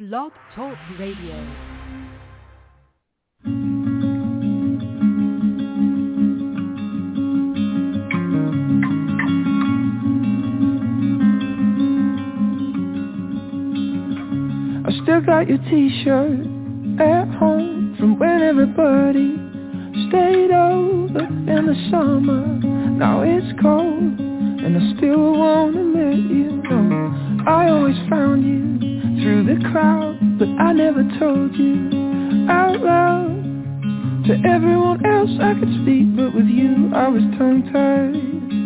Blog Talk Radio. Still got your t-shirt at home from when everybody stayed over in the summer. Now it's cold and I still wanna let you know I always found you through the crowd, but I never told you out loud. To everyone else I could speak, but with you I was tongue-tied.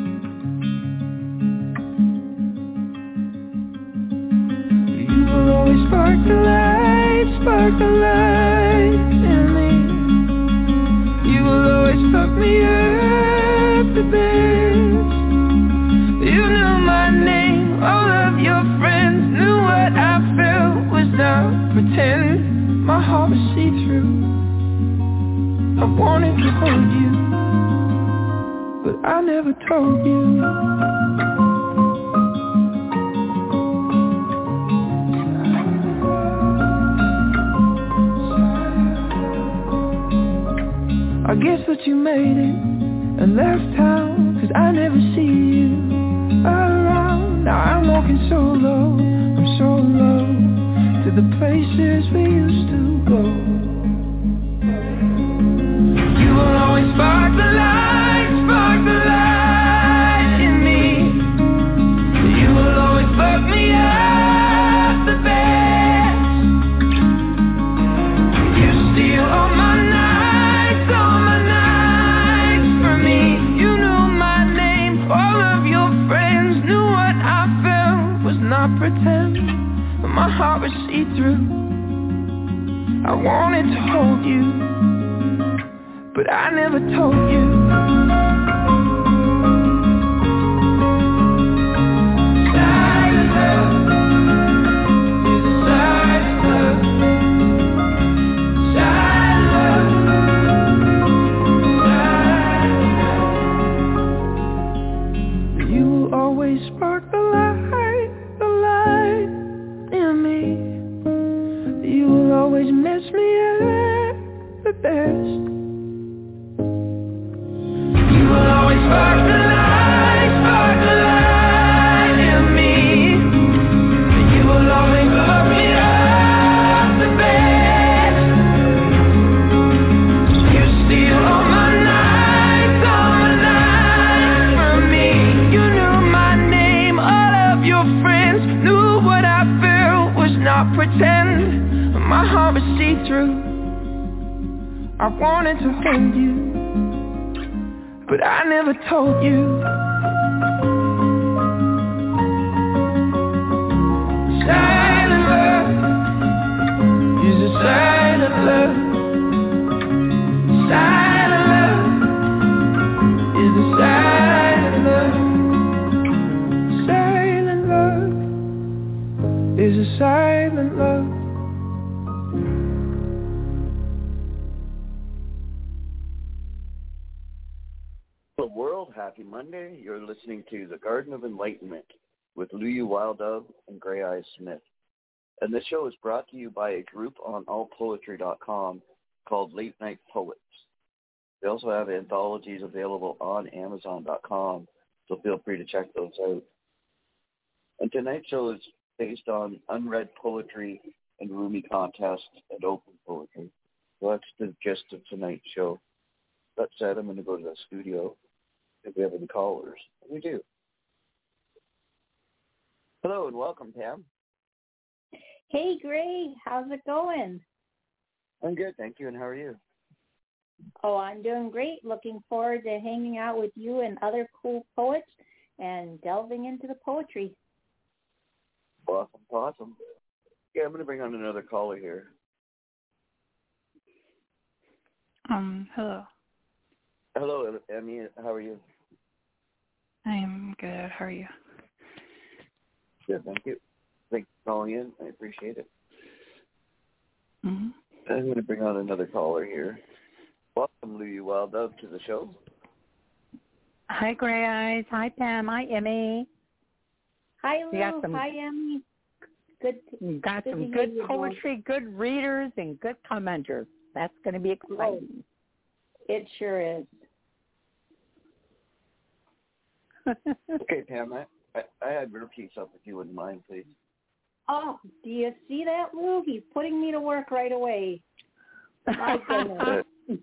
Spark the light in me. You will always fuck me up the best. You knew my name, all of your friends knew what I felt was not pretend. My heart was see-through. I wanted to hold you, but I never told you. I guess that you made it and left town, 'cause I never see you around. Now I'm walking solo, I'm so low, to the places we used to go. You will always spark the light in me. You will always fuck me up the best. You steal all my not pretend, but my heart was see-through. I wanted to hold you, but I never told you. Silent love is a silent love. Silent love, silent love. You will always spark the light in me. You will always mess me up the best. You will always spark the light in me. You will always fuck me up the best. You steal all my nights from me. You knew my name, all of your friends knew what I felt was not pretend. My heart was see-through. I wanted to hold you, but I never told you. Silent love is a silent love. Silent love is a silent love. Silent love is a silent love. Hello world, happy Monday. You're listening to The Garden of Enlightenment with Louie Wild Dove and Grey Eyes Smith. And this show is brought to you by a group on allpoetry.com called Late Night Poets. They also have anthologies available on amazon.com, so feel free to check those out. And tonight's show is based on unread poetry and Rumi contests and open poetry. So that's the gist of tonight's show. That said, I'm going to go to the studio if we have any callers. We do. Hello and welcome, Pam. Hey, Gray. How's it going? I'm good, thank you. And how are you? Oh, I'm doing great. Looking forward to hanging out with you and other cool poets and delving into the poetry. Awesome. Yeah, I'm going to bring on another caller here. Hello. Hello, Emmy. How are you? I am good. How are you? Good, thank you. Thanks for calling in. I appreciate it. Mm-hmm. I'm going to bring on another caller here. Welcome, Louie Wild Dove, to the show. Hi, Grey Eyes. Hi, Pam. Hi, Emmy. Hi, Lou. Hi, Emmy. Good. You got good some good poetry, good readers, and good commenters. That's going to be exciting. It sure is. Okay, Pam, I had your piece up if you wouldn't mind, please. Oh, do you see that, Lou? He's putting me to work right away. My goodness.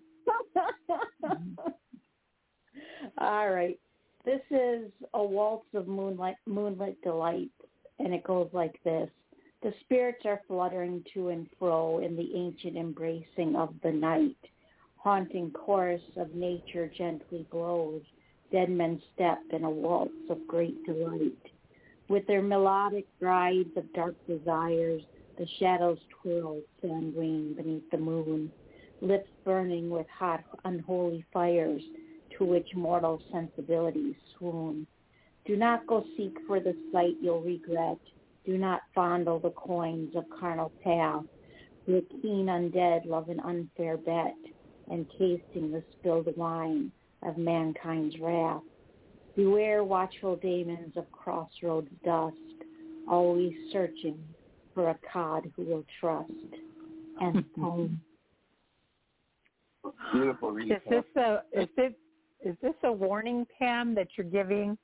All right. This is a waltz of moonlit delight, and it goes like this. The spirits are fluttering to and fro in the ancient embracing of the night. Haunting chorus of nature gently blows. Dead men step in a waltz of great delight. With their melodic brides of dark desires, the shadows twirl sanguine beneath the moon, lips burning with hot, unholy fires to which mortal sensibilities swoon. Do not go seek for the sight you'll regret. Do not fondle the coins of carnal path. With keen undead love an unfair bet, and tasting the spilled wine of mankind's wrath. Beware watchful demons of crossroads dust, always searching for a cod who will trust. And poem. Beautiful reading. Is this a warning, Pam, that you're giving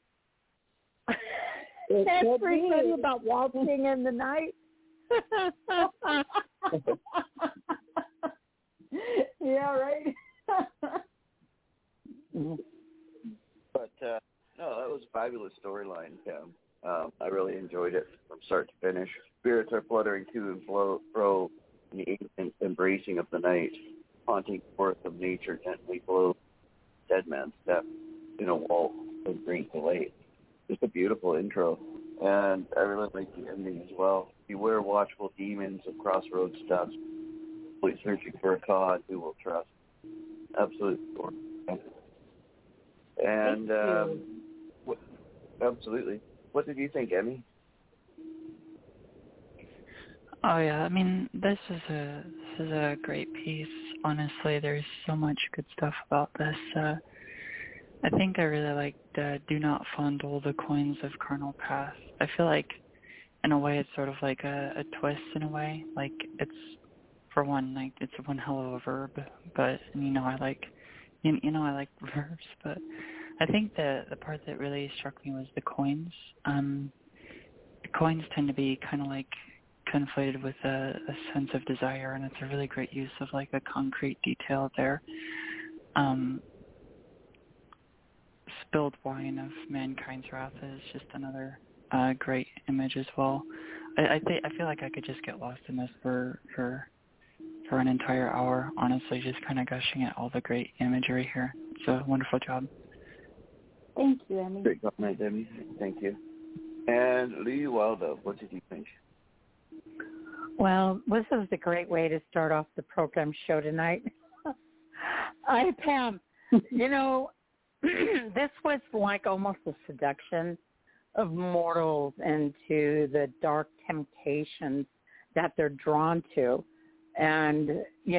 Everybody about waltzing in the night? Yeah, right. But no, that was a fabulous storyline, Pam. I really enjoyed it from start to finish. Spirits are fluttering to and fro in the ancient embracing of the night. Haunting forth of nature gently blows. Dead man step in a waltz of great delight. Just a beautiful intro. And I really like the ending as well. Beware watchful demons of crossroads dust, always searching for a cod who will trust. Absolutely. And absolutely. What did you think, Emmy? Oh yeah, I mean this is a great piece. Honestly, there's so much good stuff about this. I think I really liked "Do Not Fondle the Coins of Carnal Path." I feel like, in a way, it's sort of like a twist in a way. Like it's, for one, like it's one hell of a verb, but I like, I like verbs. But I think the part that really struck me was the coins. The coins tend to be kind of like conflated with a sense of desire, and it's a really great use of like a concrete detail there. Spilled wine of mankind's wrath is just another great image as well. I feel like I could just get lost in this for an entire hour, honestly, just kind of gushing at all the great imagery here. It's a wonderful job. Thank you, Emmy. Great comment, Emmy. Thank you. And Lee Wilder, what did you think? Well, this is a great way to start off the program show tonight. Pam, this was like almost a seduction of mortals into the dark temptations that they're drawn to. And,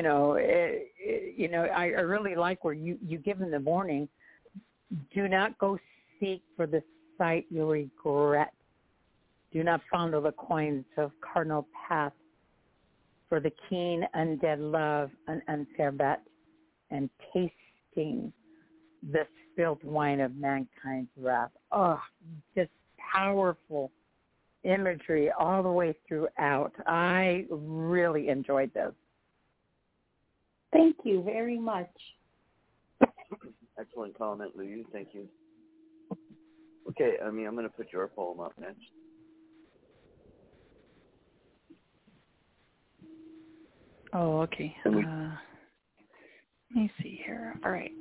I really like where you give them the warning, do not go seek for the sight you'll regret. Do not fondle the coins of cardinal path, for the keen undead love an unfair bet, and tasting the spilled wine of mankind's wrath. Oh, just powerful imagery all the way throughout. I really enjoyed this. Thank you very much. Excellent comment, Lou. Thank you. Okay, I'm going to put your poem up next. Oh, okay. Let me see here. All right.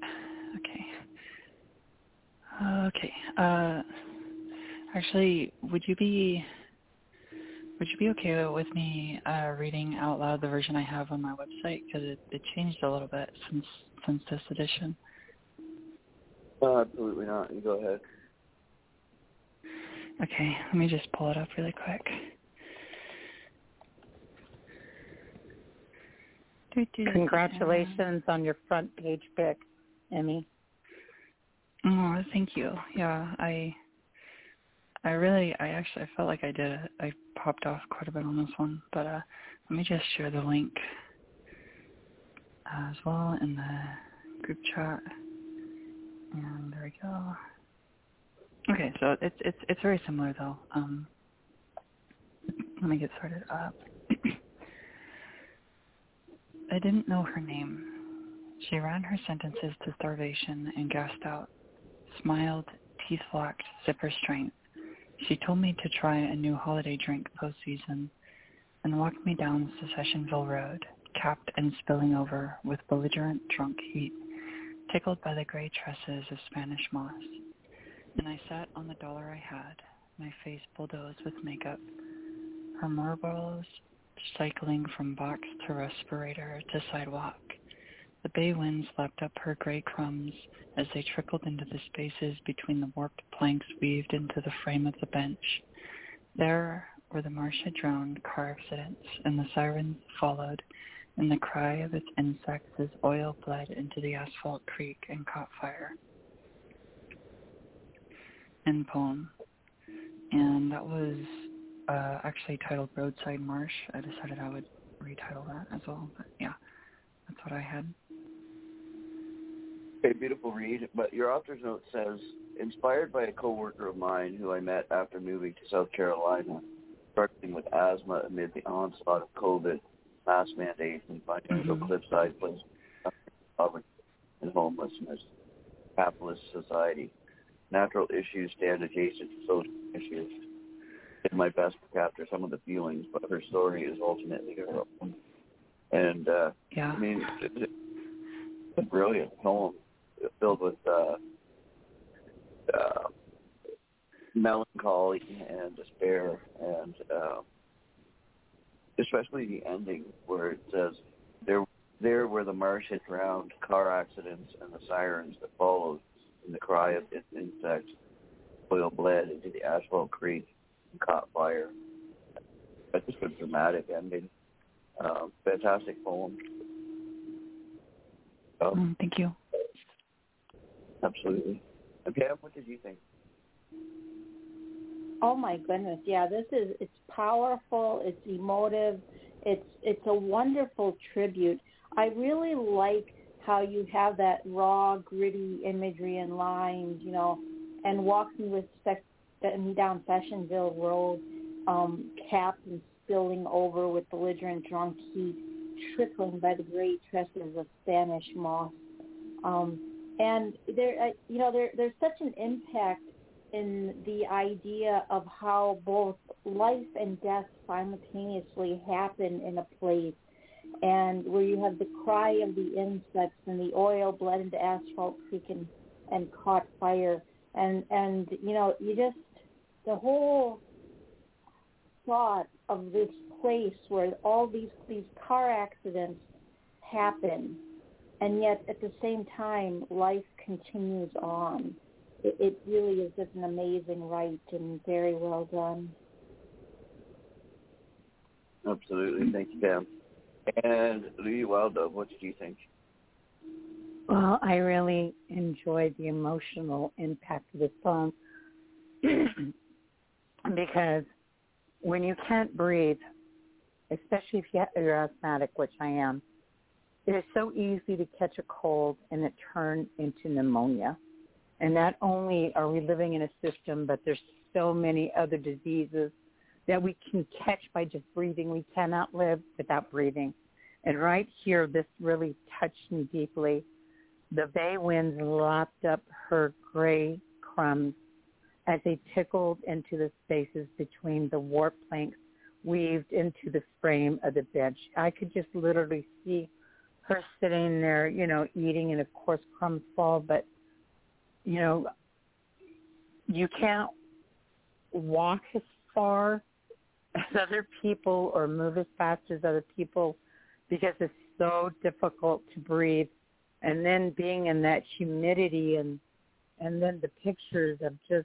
Okay. Actually, would you be okay with me reading out loud the version I have on my website, because it changed a little bit since this edition? Absolutely not. You go ahead. Okay, let me just pull it up really quick. Congratulations on your front page pick, Emmy. Oh, thank you. Yeah, I felt like I popped off quite a bit on this one, but let me just share the link as well in the group chat. And there we go. Okay, so it's very similar though. Let me get started up. I didn't know her name. She ran her sentences to starvation and gasped out, smiled, teeth locked, zipper strength. She told me to try a new holiday drink postseason and walked me down Secessionville Road, capped and spilling over with belligerent drunk heat, tickled by the gray tresses of Spanish moss. And I sat on the dollar I had, my face bulldozed with makeup, her marbles cycling from box to respirator to sidewalk. The bay winds lapped up her gray crumbs as they trickled into the spaces between the warped planks weaved into the frame of the bench. There, where the marsh had drowned car accidents and the sirens followed, and the cry of its insects as oil bled into the asphalt creek and caught fire. End poem. And that was actually titled Roadside Marsh. I decided I would retitle that as well, but yeah, that's what I had. Okay, beautiful read. But your author's note says, inspired by a coworker of mine who I met after moving to South Carolina, struggling with asthma amid the onslaught of COVID, mask mandates, and financial cliffside places, poverty and homelessness, capitalist society. Natural issues stand adjacent to social issues. Did my best to capture some of the feelings, but her story is ultimately her own. And, yeah. I mean, it's a brilliant poem filled with melancholy and despair, and especially the ending where it says, there where the marsh had drowned, car accidents and the sirens that followed, and the cry of insects, oil bled into the asphalt creek and caught fire. That's just a dramatic ending. Fantastic poem. Thank you. Absolutely. And Pam, what did you think? Oh my goodness, yeah, it's powerful, it's emotive, it's a wonderful tribute. I really like how you have that raw, gritty imagery and lines, and walking down Secessionville Road, capped and spilling over with belligerent drunk heat, trickling by the great tresses of Spanish moss. And there's such an impact in the idea of how both life and death simultaneously happen in a place, and where you have the cry of the insects and the oil bled into asphalt creek and caught fire, and you just, the whole thought of this place where all these car accidents happen, and yet at the same time life continues on. It really is just an amazing write and very well done. Absolutely. Thank you, Pam. And Louie Wildove, what did you think? Well, I really enjoyed the emotional impact of this song because when you can't breathe, especially if you're asthmatic, which I am, it is so easy to catch a cold and it turns into pneumonia. And not only are we living in a system, but there's so many other diseases that we can catch by just breathing. We cannot live without breathing. And right here, this really touched me deeply. The bay winds lapped up her gray crumbs as they tickled into the spaces between the warp planks weaved into the frame of the bench. I could just literally see her sitting there, eating, and of course crumbs fall, but you can't walk as far as other people or move as fast as other people because it's so difficult to breathe. And then being in that humidity and then the pictures of just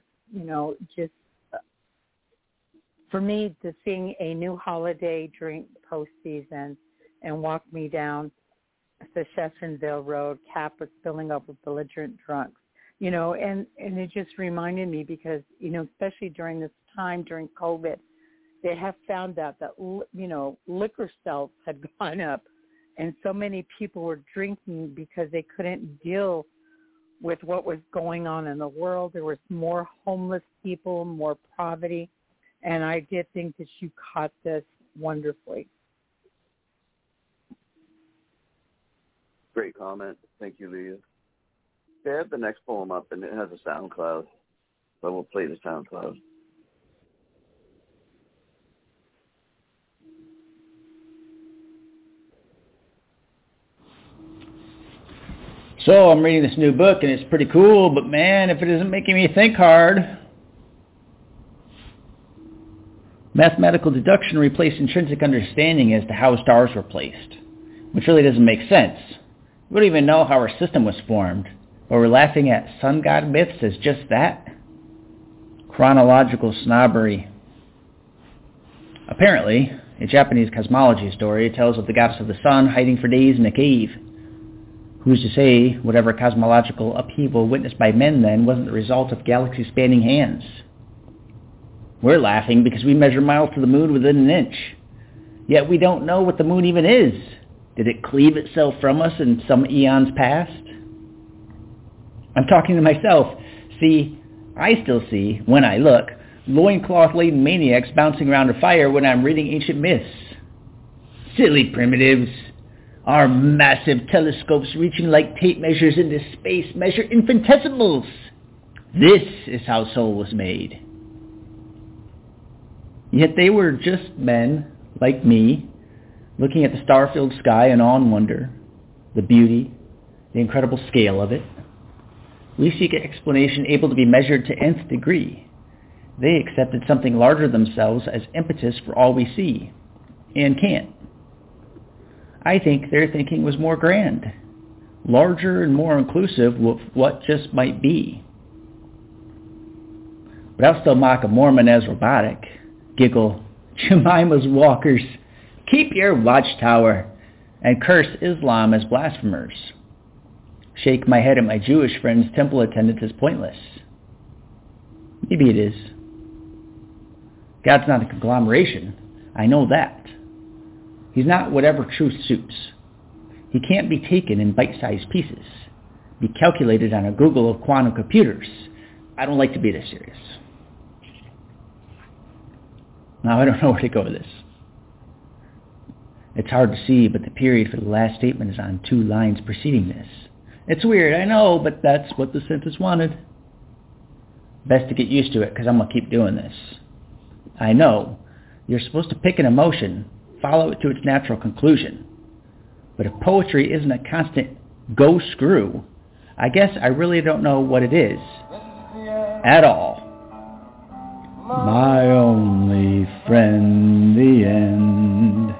for me to sing a new holiday drink postseason and walk me down Secessionville Road, capped with spilling over belligerent drunks. you know, and it just reminded me because, you know, especially during this time, during COVID, they have found out that, you know, liquor sales had gone up, and so many people were drinking because they couldn't deal with what was going on in the world. There was more homeless people, more poverty, and I did think that you caught this wonderfully. Great comment. Thank you, Leah. Okay, I have the next poem up, and it has a SoundCloud, so we'll play the SoundCloud. So I'm reading this new book, and it's pretty cool, but man, if it isn't making me think hard. Mathematical deduction replaced intrinsic understanding as to how stars were placed, which really doesn't make sense. We don't even know how our system was formed, but we're laughing at sun god myths as just that? Chronological snobbery. Apparently, a Japanese cosmology story tells of the goddess of the sun hiding for days in a cave. Who's to say whatever cosmological upheaval witnessed by men then wasn't the result of galaxy-spanning hands? We're laughing because we measure miles to the moon within an inch. Yet we don't know what the moon even is. Did it cleave itself from us in some eons past? I'm talking to myself. See, I still see, when I look, loincloth-laden maniacs bouncing around a fire when I'm reading ancient myths. Silly primitives. Our massive telescopes reaching like tape measures into space measure infinitesimals. This is how soul was made. Yet they were just men, like me, looking at the star-filled sky in awe and wonder, the beauty, the incredible scale of it. We seek an explanation able to be measured to nth degree. They accepted something larger themselves as impetus for all we see, and can't. I think their thinking was more grand, larger and more inclusive of what just might be. But I'll still mock a Mormon as robotic, giggle, Jemima's walkers, keep your watchtower, and curse Islam as blasphemers. Shake my head at my Jewish friend's temple attendance as pointless. Maybe it is. God's not a conglomeration. I know that. He's not whatever truth suits. He can't be taken in bite-sized pieces, be calculated on a Google of quantum computers. I don't like to be this serious. Now, I don't know where to go with this. It's hard to see, but the period for the last statement is on 2 lines preceding this. It's weird, I know, but that's what the sentence wanted. Best to get used to it, because I'm going to keep doing this. I know. You're supposed to pick an emotion, follow it to its natural conclusion. But if poetry isn't a constant go screw, I guess I really don't know what it is. At all. My only friend, the end.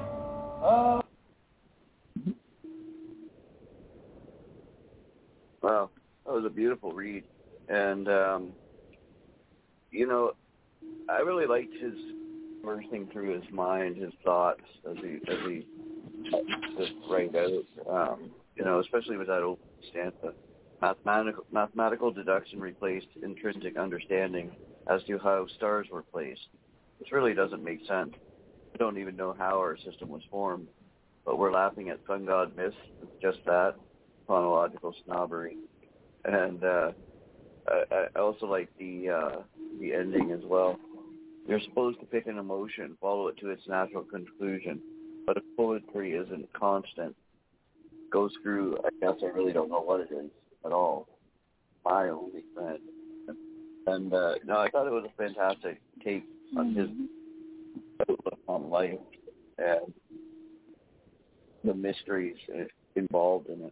Wow, that was a beautiful read. And, you know, I really liked his immersing through his mind, his thoughts as he just write out. You know, especially with that old stanza. Mathematical deduction replaced intrinsic understanding as to how stars were placed. This really doesn't make sense. We don't even know how our system was formed, but we're laughing at sun god myths. It's just that, chronological snobbery. And I also like the ending as well. You're supposed to pick an emotion, follow it to its natural conclusion, but if poetry isn't constant, goes through, I guess I really don't know what it is at all. My only friend. And no, I thought it was a fantastic take on his outlook on life and the mysteries involved in it.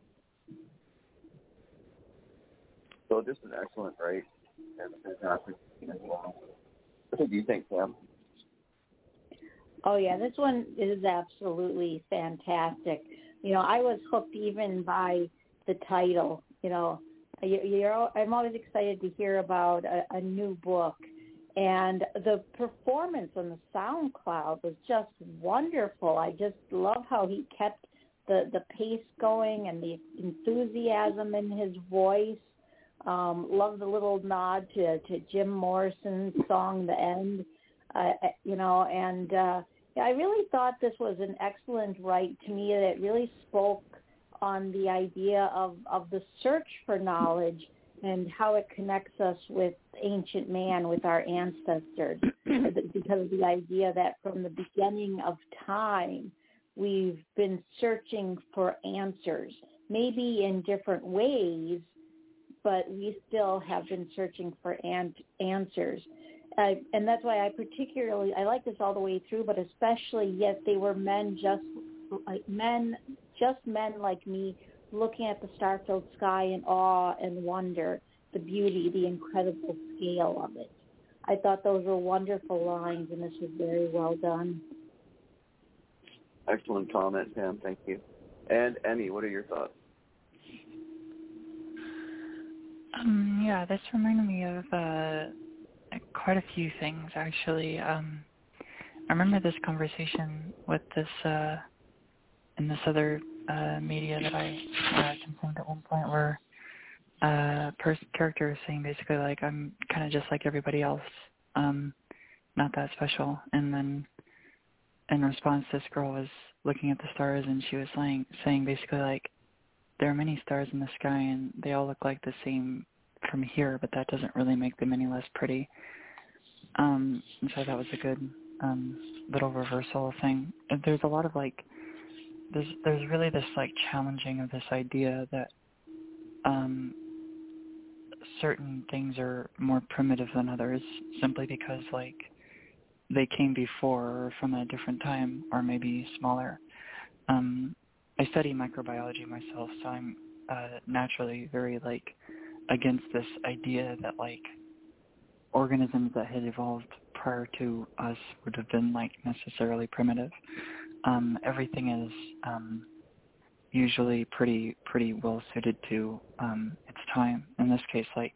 So just an excellent write and fantastic as well. What do you think, Sam? Oh, yeah, this one is absolutely fantastic. You know, I was hooked even by the title. You know, I'm always excited to hear about a new book. And the performance on the SoundCloud was just wonderful. I just love how he kept the pace going and the enthusiasm in his voice. Love the little nod to Jim Morrison's song, The End, I really thought this was an excellent write to me that really spoke on the idea of the search for knowledge and how it connects us with ancient man, with our ancestors, because of the idea that from the beginning of time, we've been searching for answers, maybe in different ways, but we still have been searching for answers. And that's why I like this all the way through, but especially, yet they were men like me, looking at the star-filled sky in awe and wonder, the beauty, the incredible scale of it. I thought those were wonderful lines, and this was very well done. Excellent comment, Pam. Thank you. And Emmy, what are your thoughts? This reminded me of quite a few things, actually. I remember this conversation with this in this other media that I consumed at one point, where character is saying basically, like, I'm kind of just like everybody else, not that special. And then in response, this girl was looking at the stars, and she was saying basically, like, there are many stars in the sky, and they all look like the same from here, but that doesn't really make them any less pretty. And so that was a good little reversal thing. And there's a lot of, like, there's really this, like, challenging of this idea that certain things are more primitive than others simply because, like, they came before or from a different time, or maybe smaller. I study microbiology myself, so I'm naturally very, like, against this idea that, like, organisms that had evolved prior to us would have been, like, necessarily primitive. Everything is usually pretty well suited to its time. In this case, like,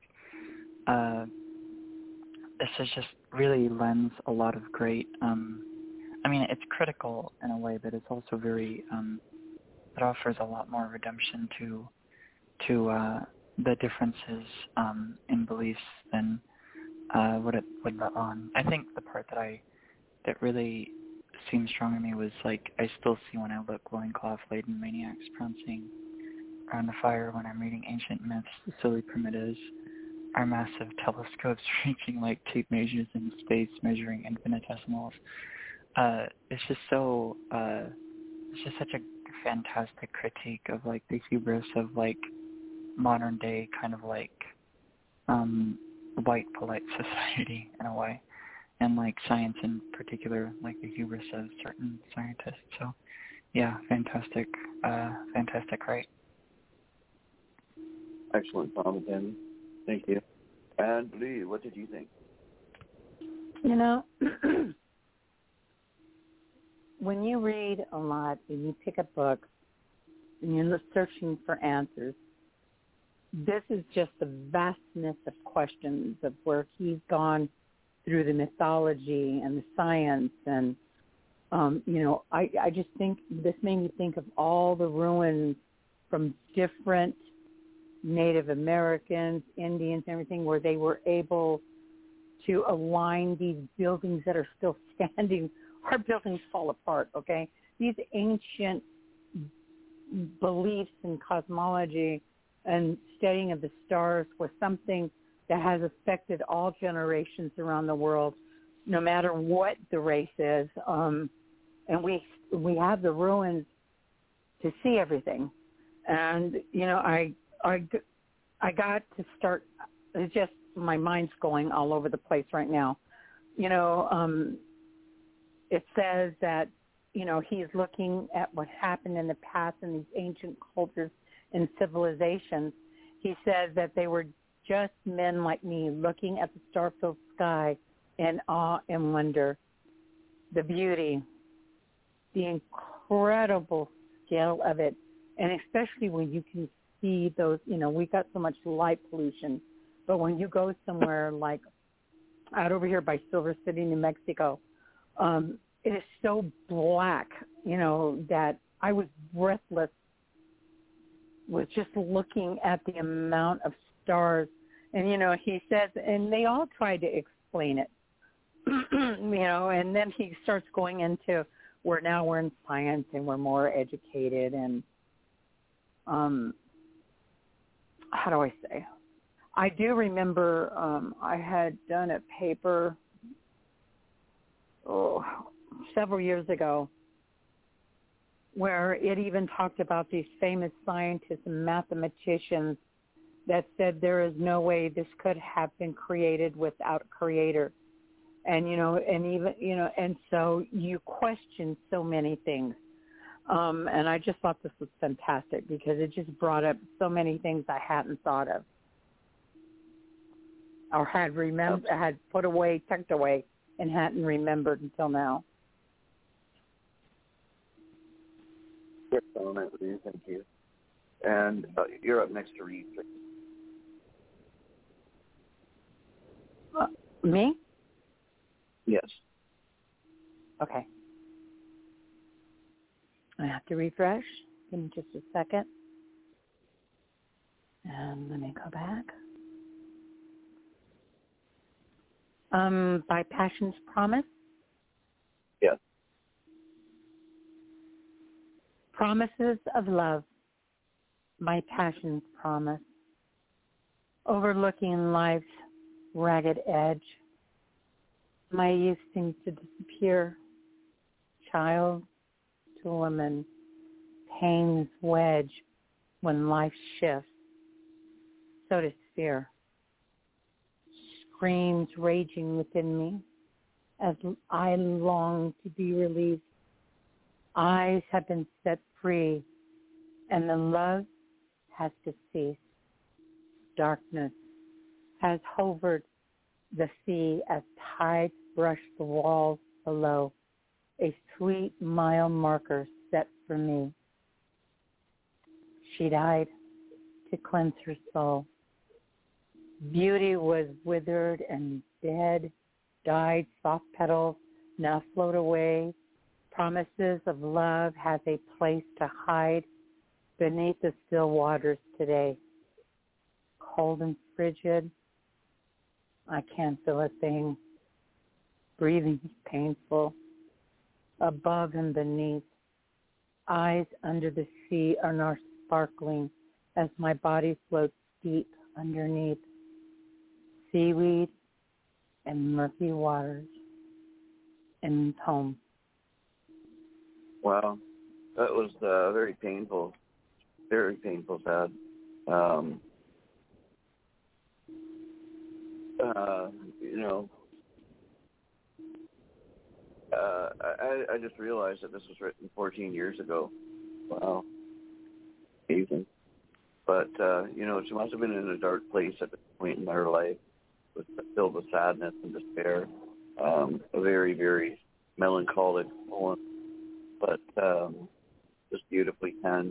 this is just really lends a lot of great, I mean, it's critical in a way, but it's also very, it offers a lot more redemption to the differences in beliefs than what it would let on. I think the part that really seemed strong to me was, like, I still see when I look loincloth-laden maniacs prancing around the fire when I'm reading ancient myths, the silly primitives, our massive telescopes reaching, like, tape measures in space, measuring infinitesimals. It's just so, it's just such a fantastic critique of, like, the hubris of, like, modern day kind of, like, white polite society in a way, and, like, science in particular, like the hubris of certain scientists. So, yeah, fantastic right? Excellent comment, Emmy. Thank you. And Lee, what did you think? You know, when you read a lot and you pick up books and you're searching for answers, this is just the vastness of questions of where he's gone through the mythology and the science. And, I just think this made me think of all the ruins from different Native Americans, Indians, everything, where they were able to align these buildings that are still standing. Our buildings fall apart, okay? These ancient beliefs in cosmology and studying of the stars was something that has affected all generations around the world, no matter what the race is. And we have the ruins to see everything. And, I got to start, it's just, my mind's going all over the place right now. It says that, he's looking at what happened in the past in these ancient cultures and civilizations. He says that they were just men like me looking at the star-filled sky in awe and wonder. The beauty, the incredible scale of it, and especially when you can see those, we got so much light pollution, but when you go somewhere like out over here by Silver City, New Mexico, it is so black, that I was breathless with just looking at the amount of stars. And, he says, and they all try to explain it, and then he starts going into, we're in science and we're more educated. And how do I say? I do remember I had done a paper several years ago where it even talked about these famous scientists and mathematicians that said there is no way this could have been created without a creator. And, and so you question so many things. And I just thought this was fantastic because it just brought up so many things I hadn't thought of or had put away, tucked away, and hadn't remembered until now. Good comment, Lou. Thank you. And you're up next to read. Me? Yes. Okay. I have to refresh. Give me just a second. And let me go back. By Passion's Promise? Yes. Promises of love. My passion's promise. Overlooking life's ragged edge. My youth seems to disappear. Child to woman. Pains wedge when life shifts. So does fear. Screams raging within me as I long to be released. Eyes have been set free, and the love has to cease. Darkness has hovered the sea as tides brush the walls below, a sweet mile marker set for me. She died to cleanse her soul. Beauty was withered and dead, died soft petals, now float away. Promises of love has a place to hide beneath the still waters today. Cold and frigid, I can't feel a thing. Breathing is painful. Above and beneath, eyes under the sea are now sparkling as my body floats deep underneath. Seaweed and murky waters and home. Wow, that was very painful, sad. I just realized that this was written 14 years ago. Wow, amazing. But, she must have been in a dark place at this point in her life, filled with sadness and despair. A very, very melancholic poem, but just beautifully penned.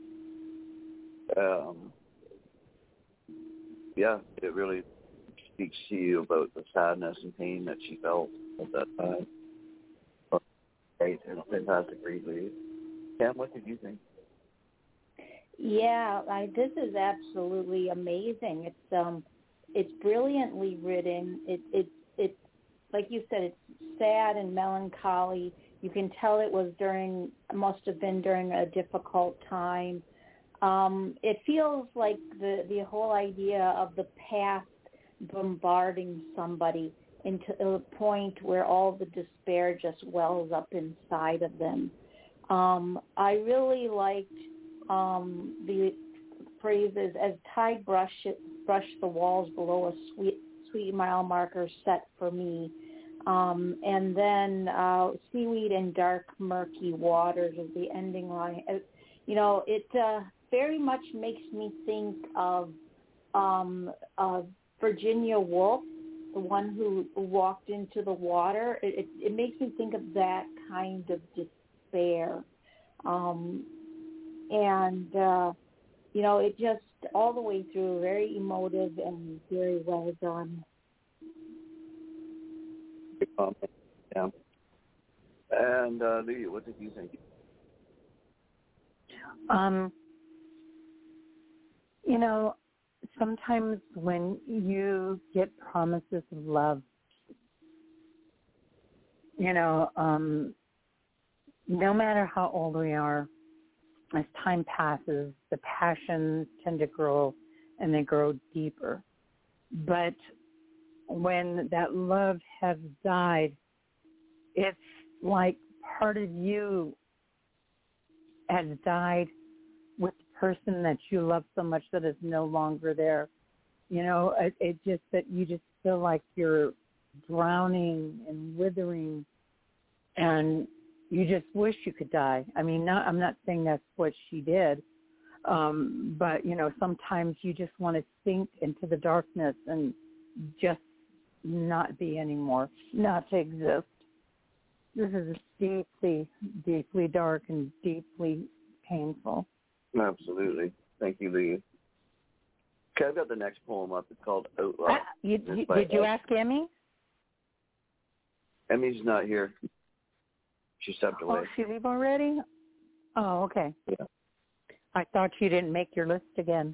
It really speaks to you about the sadness and pain that she felt at that time. Great, and fantastic read, Lee. Cam, what did you think? Yeah, this is absolutely amazing. It's brilliantly written. It's like you said, it's sad and melancholy. You can tell must have been during a difficult time. It feels like the whole idea of the past bombarding somebody into a point where all the despair just wells up inside of them. I really liked the phrases, as tide brush the walls below a sweet mile marker set for me. And then seaweed and dark murky waters is the ending line. It very much makes me think of Virginia Woolf, the one who walked into the water. It makes me think of that kind of despair. It just all the way through very emotive and very well done. Good comment. Yeah. And Lee, what did you think? sometimes when you get promises of love, no matter how old we are, as time passes, the passions tend to grow and they grow deeper. But when that love has died, it's like part of you has died with the person that you love so much that is no longer there. It just that you just feel like you're drowning and withering, and you just wish you could die. I mean, I'm not saying that's what she did, but, sometimes you just want to sink into the darkness and just not be anymore, not to exist. This is deeply, deeply dark and deeply painful. Absolutely. Thank you, Lee. Okay, I've got the next poem up. It's called Outlaw. Did you ask Emmy? Emmy's not here. She stepped away. Oh, she leave already? Oh, okay. Yeah. I thought you didn't make your list again.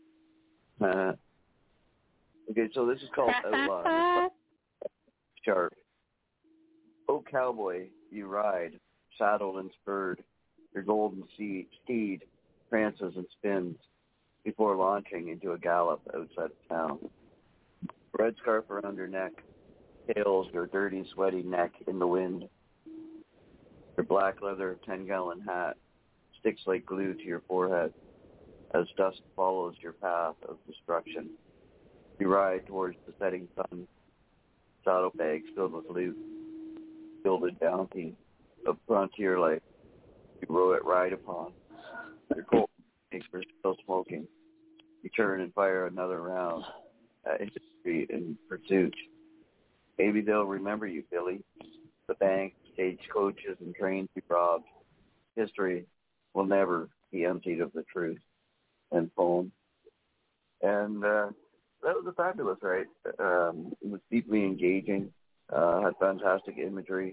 Okay, so this is called Outlaw. Sharp. Oh, cowboy, you ride, saddled and spurred. Your golden steed prances and spins before launching into a gallop outside of town. Red scarf around your neck tails your dirty, sweaty neck in the wind. Your black leather 10-gallon hat sticks like glue to your forehead as dust follows your path of destruction. You ride towards the setting sun, saddlebags filled with loot, gilded bounty of frontier life. You row it ride upon. Your colt makes for still smoking. You turn and fire another round at history in pursuit. Maybe they'll remember you, Billy. The bank, stagecoaches, and trains you robbed. History will never be emptied of the truth and poem. And that was a fabulous, right? It was deeply engaging, had fantastic imagery.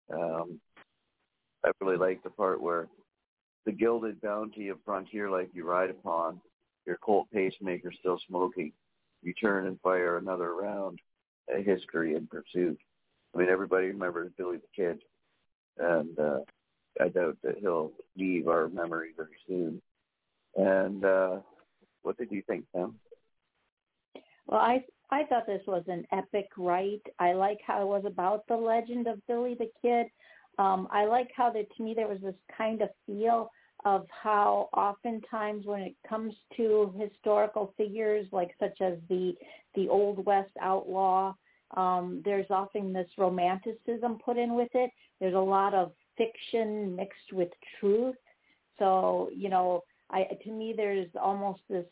I really liked the part where the gilded bounty of frontier life you ride upon, your Colt pacemaker still smoking. You turn and fire another round at history in pursuit. I mean, everybody remembers Billy the Kid, and I doubt that he'll leave our memory very soon. And what did you think, Sam? Well, I thought this was an epic write. I like how it was about the legend of Billy the Kid. I like how to me there was this kind of feel of how oftentimes when it comes to historical figures like such as the Old West outlaw, there's often this romanticism put in with it. There's a lot of fiction mixed with truth. So, to me there's almost this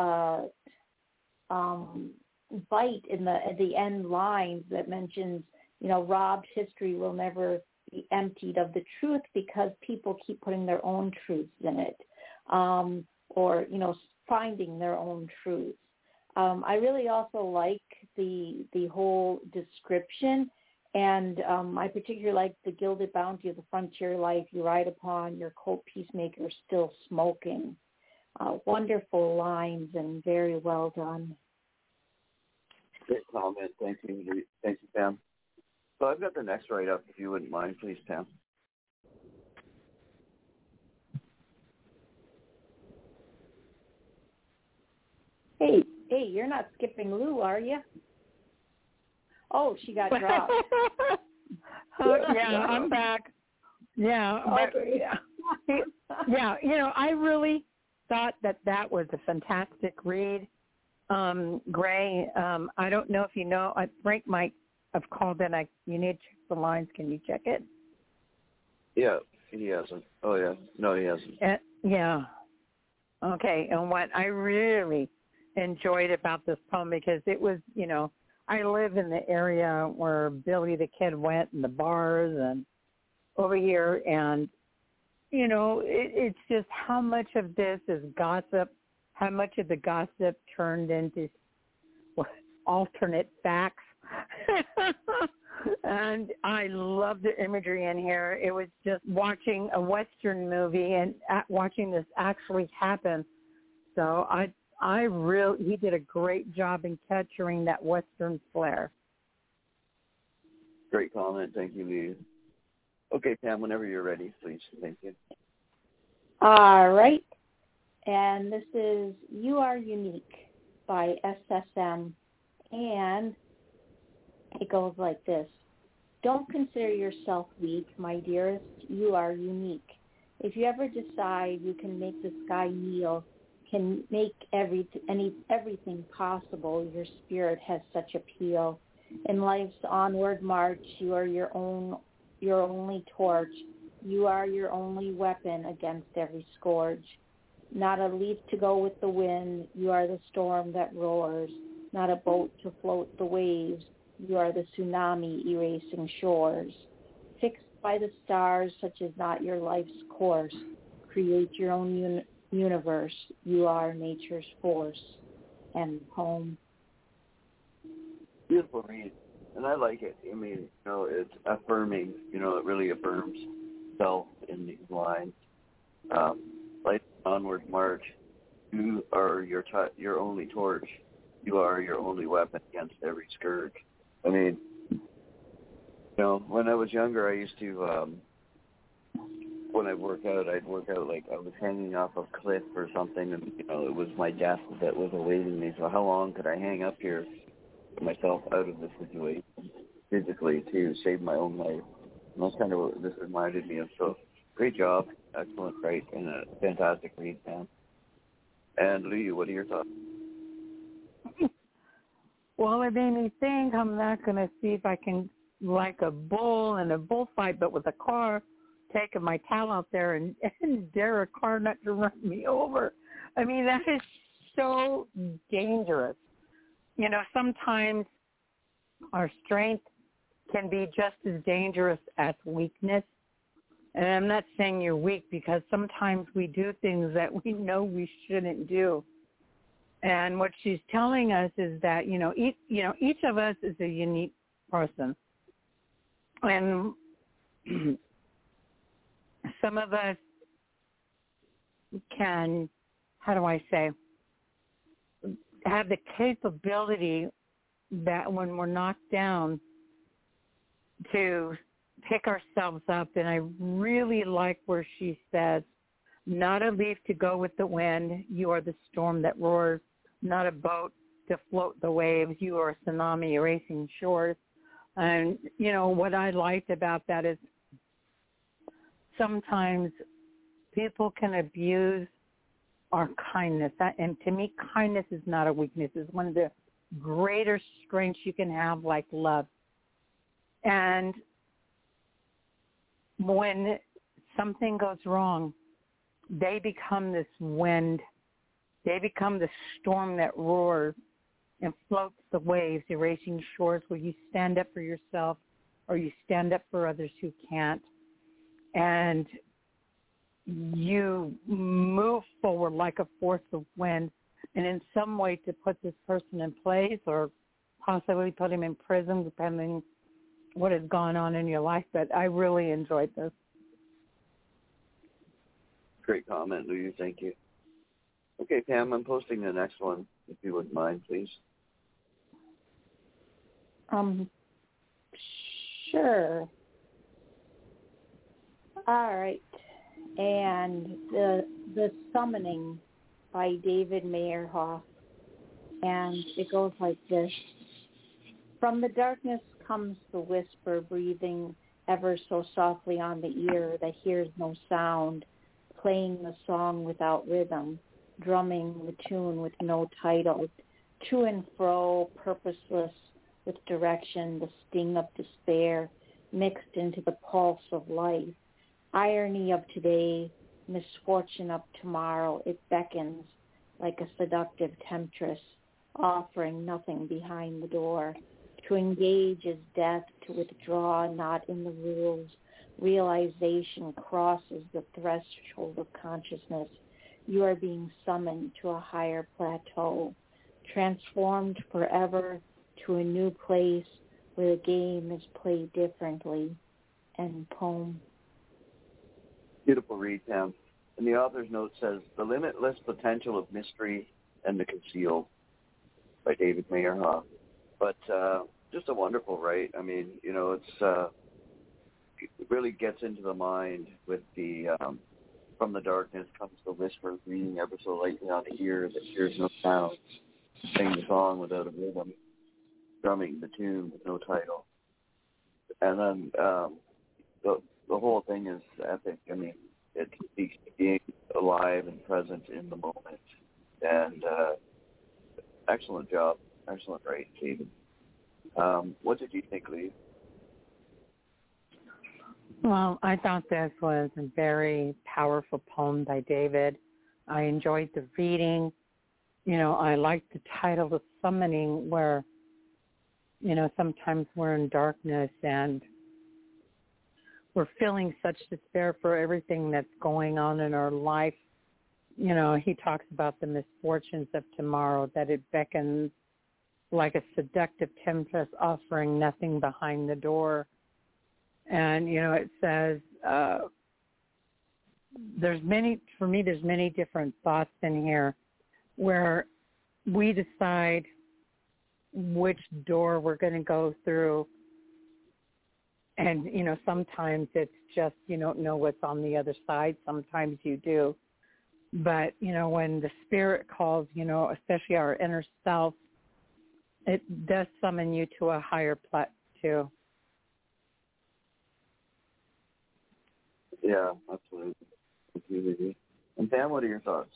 bite in the end lines that mentions, Rob's history will never be emptied of the truth because people keep putting their own truths in it, or finding their own truths. I really also like the whole description, and I particularly like the gilded bounty of the frontier life you ride upon, your Colt peacemaker still smoking. Wonderful lines and very well done. Great comment. Thank you, Pam. So I've got the next write-up, if you wouldn't mind, please, Pam. Hey, you're not skipping Lou, are you? Oh, she got dropped. Yeah, I'm back. Yeah, okay. Yeah. I really thought that was a fantastic read. Gray, I don't know if you know, Frank might have called in. You need to check the lines. Can you check it? Yeah, he hasn't. Oh, yeah. No, he hasn't. Yeah. Okay, and what I really enjoyed about this poem, because it was, I live in the area where Billy the Kid went and the bars and over here, and, it's just how much of this is gossip, how much of the gossip turned into alternate facts. And I love the imagery in here. It was just watching a Western movie and watching this actually happen. So he did a great job in capturing that Western flair. Great comment. Thank you, Lee. Okay, Pam, whenever you're ready, please. Thank you. All right. And this is You Are Unique by SSM. And it goes like this. Don't consider yourself weak, my dearest. You are unique. If you ever decide you can make the sky kneel, can make everything possible, your spirit has such appeal. In life's onward march, you are your only torch. You are your only weapon against every scourge. Not a leaf to go with the wind, you are the storm that roars. Not a boat to float the waves, you are the tsunami erasing shores. Fixed by the stars, such as not your life's course. Create your own universe, you are nature's force. And home. Beautiful read, and I like it. I mean, it's affirming. It really affirms self in these lines. Life onward march. You are your only torch. You are your only weapon against every scourge. I mean, when I was younger, I used to, when I'd work out like I was hanging off a cliff or something, and it was my death that was awaiting me. So how long could I hang up here, get myself out of the situation physically to save my own life? And that's kind of what this reminded me of. So great job, excellent, great, and a fantastic read, Pam. And Lee, what are your thoughts? Well, it made me think I'm not going to see if I can, like a bull in a bullfight, but with a car, taking my towel out there and dare a car not to run me over. I mean, that is so dangerous. Sometimes our strength can be just as dangerous as weakness. And I'm not saying you're weak, because sometimes we do things that we know we shouldn't do. And what she's telling us is that, each of us is a unique person. And some of us can, have the capability that when we're knocked down to pick ourselves up. And I really like where she says, not a leaf to go with the wind. You are the storm that roars. Not a boat to float the waves. You are a tsunami erasing shores. And, what I liked about that is sometimes people can abuse our kindness. And to me, kindness is not a weakness. It's one of the greater strengths you can have, like love. And when something goes wrong, they become this wind. They become the storm that roars and floats the waves, erasing shores, where you stand up for yourself or you stand up for others who can't. And you move forward like a force of wind, and in some way to put this person in place or possibly put him in prison, depending what has gone on in your life. But I really enjoyed this. Great comment, Lou. Thank you. Okay, Pam, I'm posting the next one, if you wouldn't mind, please. Sure. All right. And the Summoning by David Meyerhoff. And it goes like this. From the darkness comes the whisper, breathing ever so softly on the ear that hears no sound, playing the song without rhythm, drumming the tune with no title, to and fro, purposeless, with direction, the sting of despair, mixed into the pulse of life. Irony of today, misfortune of tomorrow, it beckons like a seductive temptress, offering nothing behind the door. To engage is death, to withdraw not in the rules. Realization crosses the threshold of consciousness. You are being summoned to a higher plateau, transformed forever to a new place where the game is played differently. And poem. Beautiful read, Pam. And the author's note says, the limitless potential of mystery and The Concealed by David Meyerhoff. But just a wonderful write. I mean, it really gets into the mind with the from the darkness comes the whisper, breathing ever so lightly on the ear that hears no sound, sing the song without a rhythm, drumming the tune with no title. And then the whole thing is epic. I mean, it speaks to being alive and present in the moment. And excellent job. Excellent write, David. What did you think, Lee? Well, I thought this was a very powerful poem by David. I enjoyed the reading. I liked the title, The Summoning, where, sometimes we're in darkness and we're feeling such despair for everything that's going on in our life. He talks about the misfortunes of tomorrow, that it beckons like a seductive temptress offering nothing behind the door. And, it says, there's many different thoughts in here where we decide which door we're going to go through. And, sometimes it's just you don't know what's on the other side. Sometimes you do. But, when the spirit calls, especially our inner self, it does summon you to a higher plateau. Yeah, absolutely. And Pam, what are your thoughts?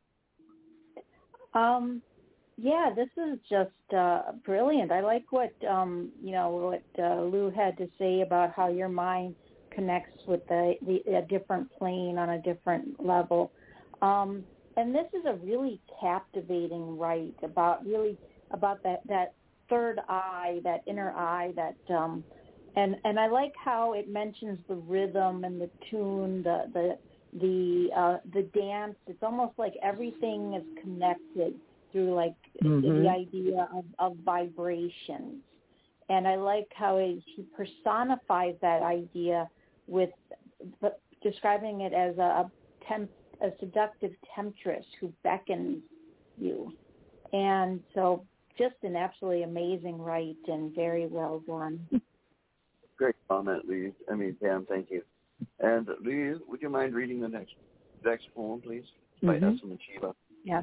Yeah, this is just brilliant. I like what Lou had to say about how your mind connects with a different plane on a different level. And this is a really captivating write about that third eye, that inner eye, that and I like how it mentions the rhythm and the tune, the dance. It's almost like everything is connected through the idea of vibrations. And I like how he personifies that idea with describing it as a seductive temptress who beckons you. And so just an absolutely amazing write and very well done. Great comment, Lee. Pam, thank you. And Lee, would you mind reading the next poem, please, by Esama Chiba? Yes.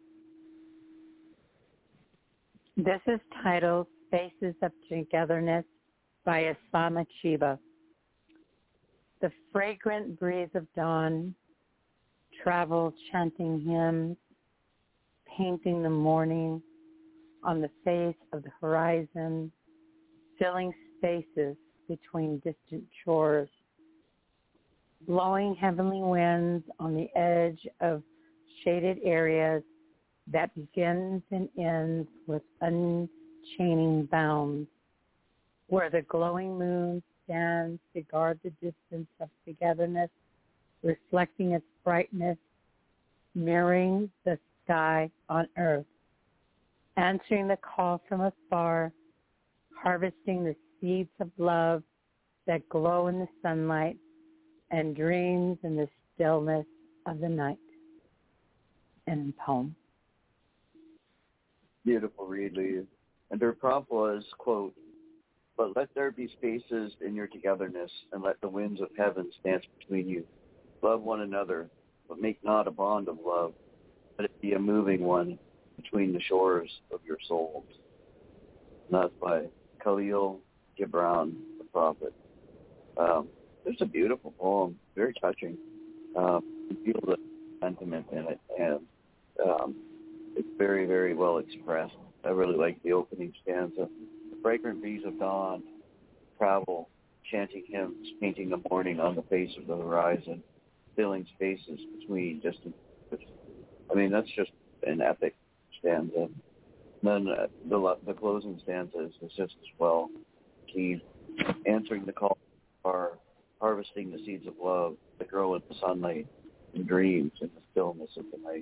This is titled Spaces of Togetherness by Esama Chiba. The fragrant breeze of dawn travels chanting hymns, painting the morning on the face of the horizon, filling spaces between distant shores, blowing heavenly winds on the edge of shaded areas that begins and ends with unchaining bounds, where the glowing moon stands to guard the distance of togetherness, reflecting its brightness, mirroring the sky on earth, answering the call from afar, harvesting the seeds of love that glow in the sunlight and dreams in the stillness of the night. End poem. Beautiful read, Lee. And her prompt was, quote, "But let there be spaces in your togetherness, and let the winds of heaven dance between you. Love one another, but make not a bond of love. Let it be a moving one between the shores of your souls." And that's by Khalil Gibran, the prophet. It's a beautiful poem, very touching. You feel the sentiment in it, and it's very, very well expressed. I really like the opening stanza. The fragrant breeze of dawn, travel, chanting hymns, painting the morning on the face of the horizon, filling spaces between distant. That's just an epic stanza. And then the closing stanza is just as well. Keep answering the call are harvesting the seeds of love that grow in the sunlight and dreams in the stillness of the night.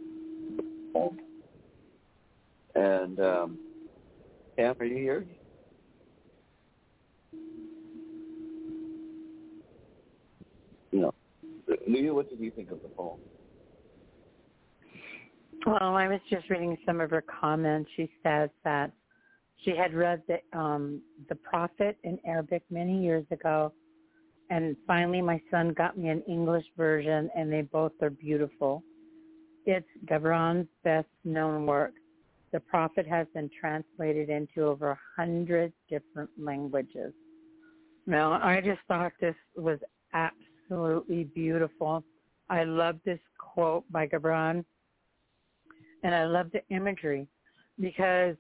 And Pam, are you here? No. Leah, what did you think of the poem? Well, I was just reading some of her comments. She says that she had read the Prophet in Arabic many years ago, and finally my son got me an English version, and they both are beautiful. It's Gibran's best-known work. The Prophet has been translated into over 100 different languages. Now, I just thought this was absolutely beautiful. I love this quote by Gibran, and I love the imagery because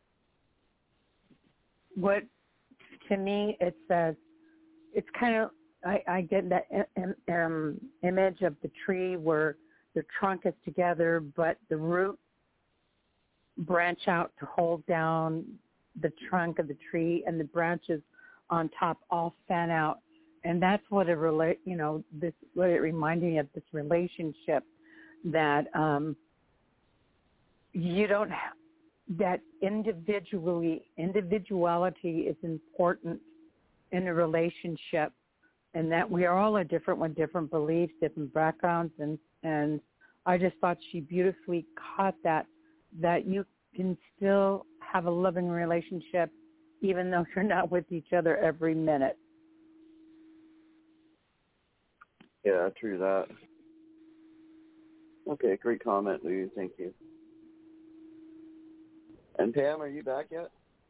what, to me, it says, it's kind of, I get that image of the tree where the trunk is together, but the roots branch out to hold down the trunk of the tree, and the branches on top all fan out. And that's what it what it reminded me of, this relationship that you don't have, that individuality is important in a relationship, and that we are all different with different beliefs, different backgrounds, and I just thought she beautifully caught that you can still have a loving relationship even though you're not with each other every minute. Yeah, true that. Okay, great comment, Lou. Thank you. And Pam, are you back yet?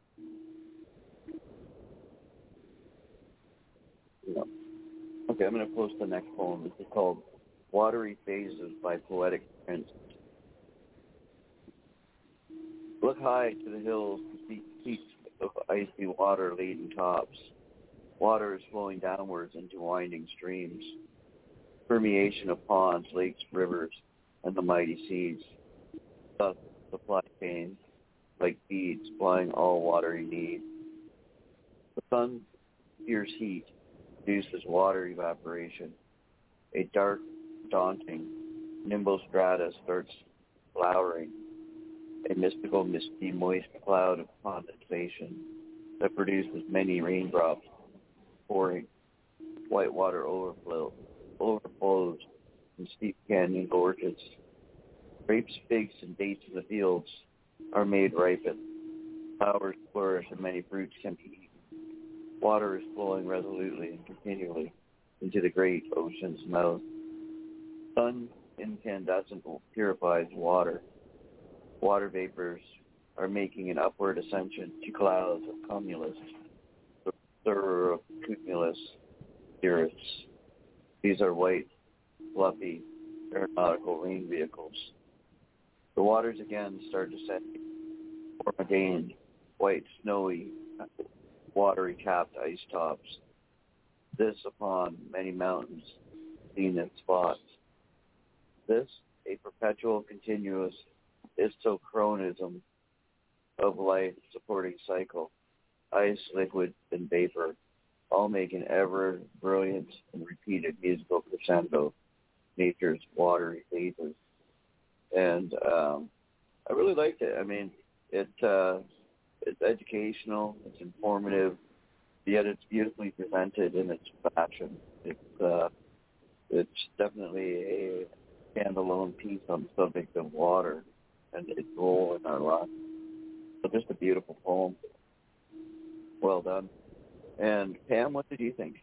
No. Okay, I'm going to post the next poem. This is called Watery Phases by Poetic Prince. Look high to the hills to see peaks of icy water-laden tops. Water is flowing downwards into winding streams. Permeation of ponds, lakes, rivers, and the mighty seas. Thus, supply chains, like beads, supplying all water you need. The sun's fierce heat produces water evaporation. A dark, daunting nimbostratus starts flowering, a mystical, misty, moist cloud of condensation that produces many raindrops pouring. Whitewater overflows in steep canyon gorges. Grapes, figs, and dates in the fields are made ripen. Flowers flourish and many fruits can be eaten. Water is flowing resolutely and continually into the great ocean's mouth. Sun incandescent purifies water. Water vapors are making an upward ascension to clouds of cumulus, cumulus cirrus. These are white, fluffy, aeronautical rain vehicles. The waters again start descending, form again white, snowy, watery capped ice tops. This upon many mountains, seen in spots. This, a perpetual, continuous isochronism of life supporting cycle, ice, liquid, and vapor, all make an ever brilliant and repeated musical crescendo, nature's watery phases. And I really liked it. I mean, it's educational, it's informative, yet it's beautifully presented in its fashion. It's definitely a standalone piece on the subject of water and its role in our lives. So just a beautiful poem. Well done. And Pam, what did you think?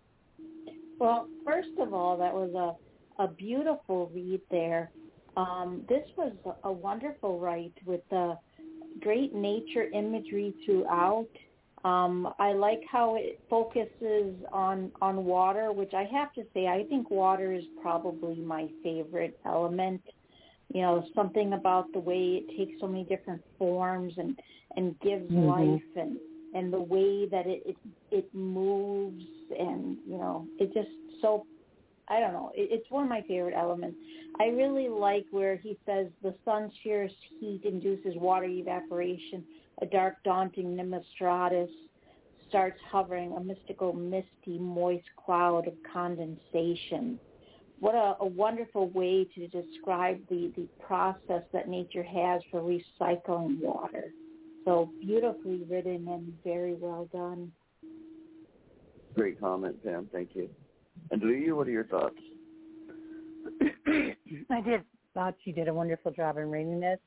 Well, first of all, that was a beautiful read there. This was a wonderful write with the great nature imagery throughout. I like how it focuses on water, which I have to say, I think water is probably my favorite element. You know, something about the way it takes so many different forms and gives life and the way that it moves, and, you know, it just so, I don't know, it's one of my favorite elements. I really like where he says the sun's fierce heat induces water evaporation. A dark, daunting nimbostratus starts hovering, a mystical, misty, moist cloud of condensation. What a wonderful way to describe the process that nature has for recycling water. So beautifully written and very well done. Great comment, Pam. Thank you. And Lee, what are your thoughts? I did thought you did a wonderful job in reading this.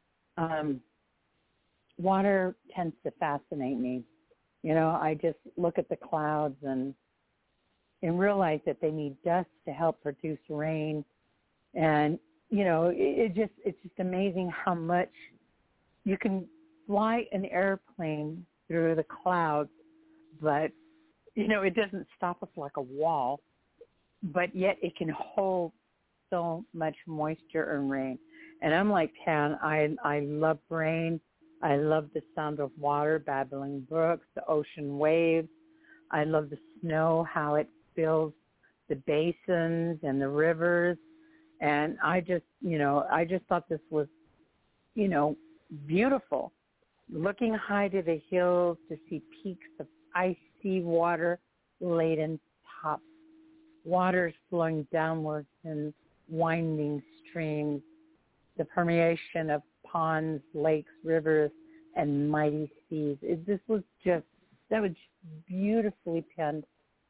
Water tends to fascinate me. You know, I just look at the clouds and realize that they need dust to help produce rain. And, you know, it's just amazing how much you can fly an airplane through the clouds, but, you know, it doesn't stop us like a wall, but yet it can hold so much moisture and rain. And I'm like Pam, I love rain. I love the sound of water, babbling brooks, the ocean waves. I love the snow, how it fills the basins and the rivers. And I just thought this was, you know, beautiful. Looking high to the hills to see peaks of icy water-laden tops, waters flowing downwards in winding streams, the permeation of ponds, lakes, rivers, and mighty seas. That was just beautifully penned.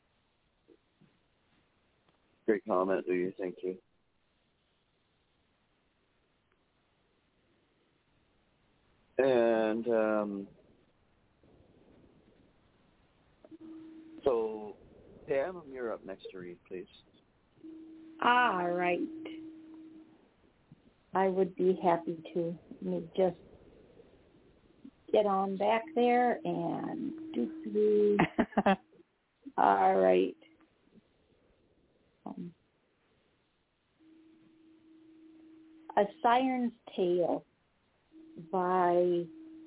Great comment, Louie. Thank you. And so, Pam, you're up next to read, please. All right. I would be happy to. Let me just get on back there and do. All right. A Siren's Tale by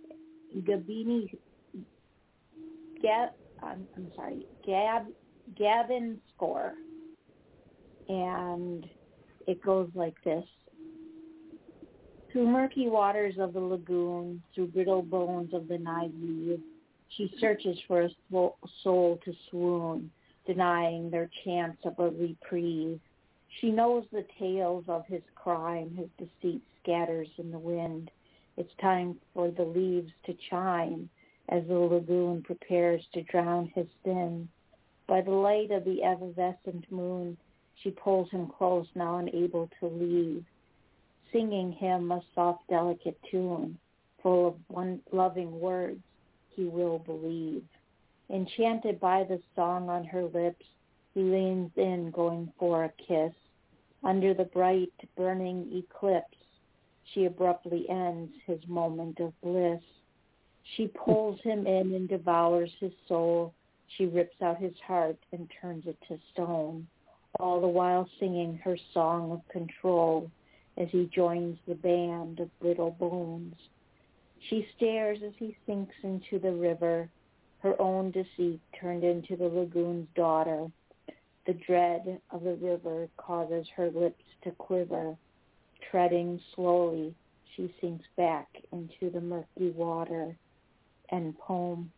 Gavin Score. And it goes like this. Through murky waters of the lagoon, through brittle bones of the naive, she searches for a soul to swoon, denying their chance of a reprieve. She knows the tales of his crime, his deceit scatters in the wind. It's time for the leaves to chime as the lagoon prepares to drown his sin. By the light of the evanescent moon, she pulls him close, now unable to leave, singing him a soft, delicate tune, full of loving words he will believe. Enchanted by the song on her lips, he leans in, going for a kiss. Under the bright, burning eclipse, she abruptly ends his moment of bliss. She pulls him in and devours his soul. She rips out his heart and turns it to stone, all the while singing her song of control as he joins the band of brittle bones. She stares as he sinks into the river, her own deceit turned into the lagoon's daughter. The dread of the river causes her lips to quiver. Treading slowly, she sinks back into the murky water. End poem.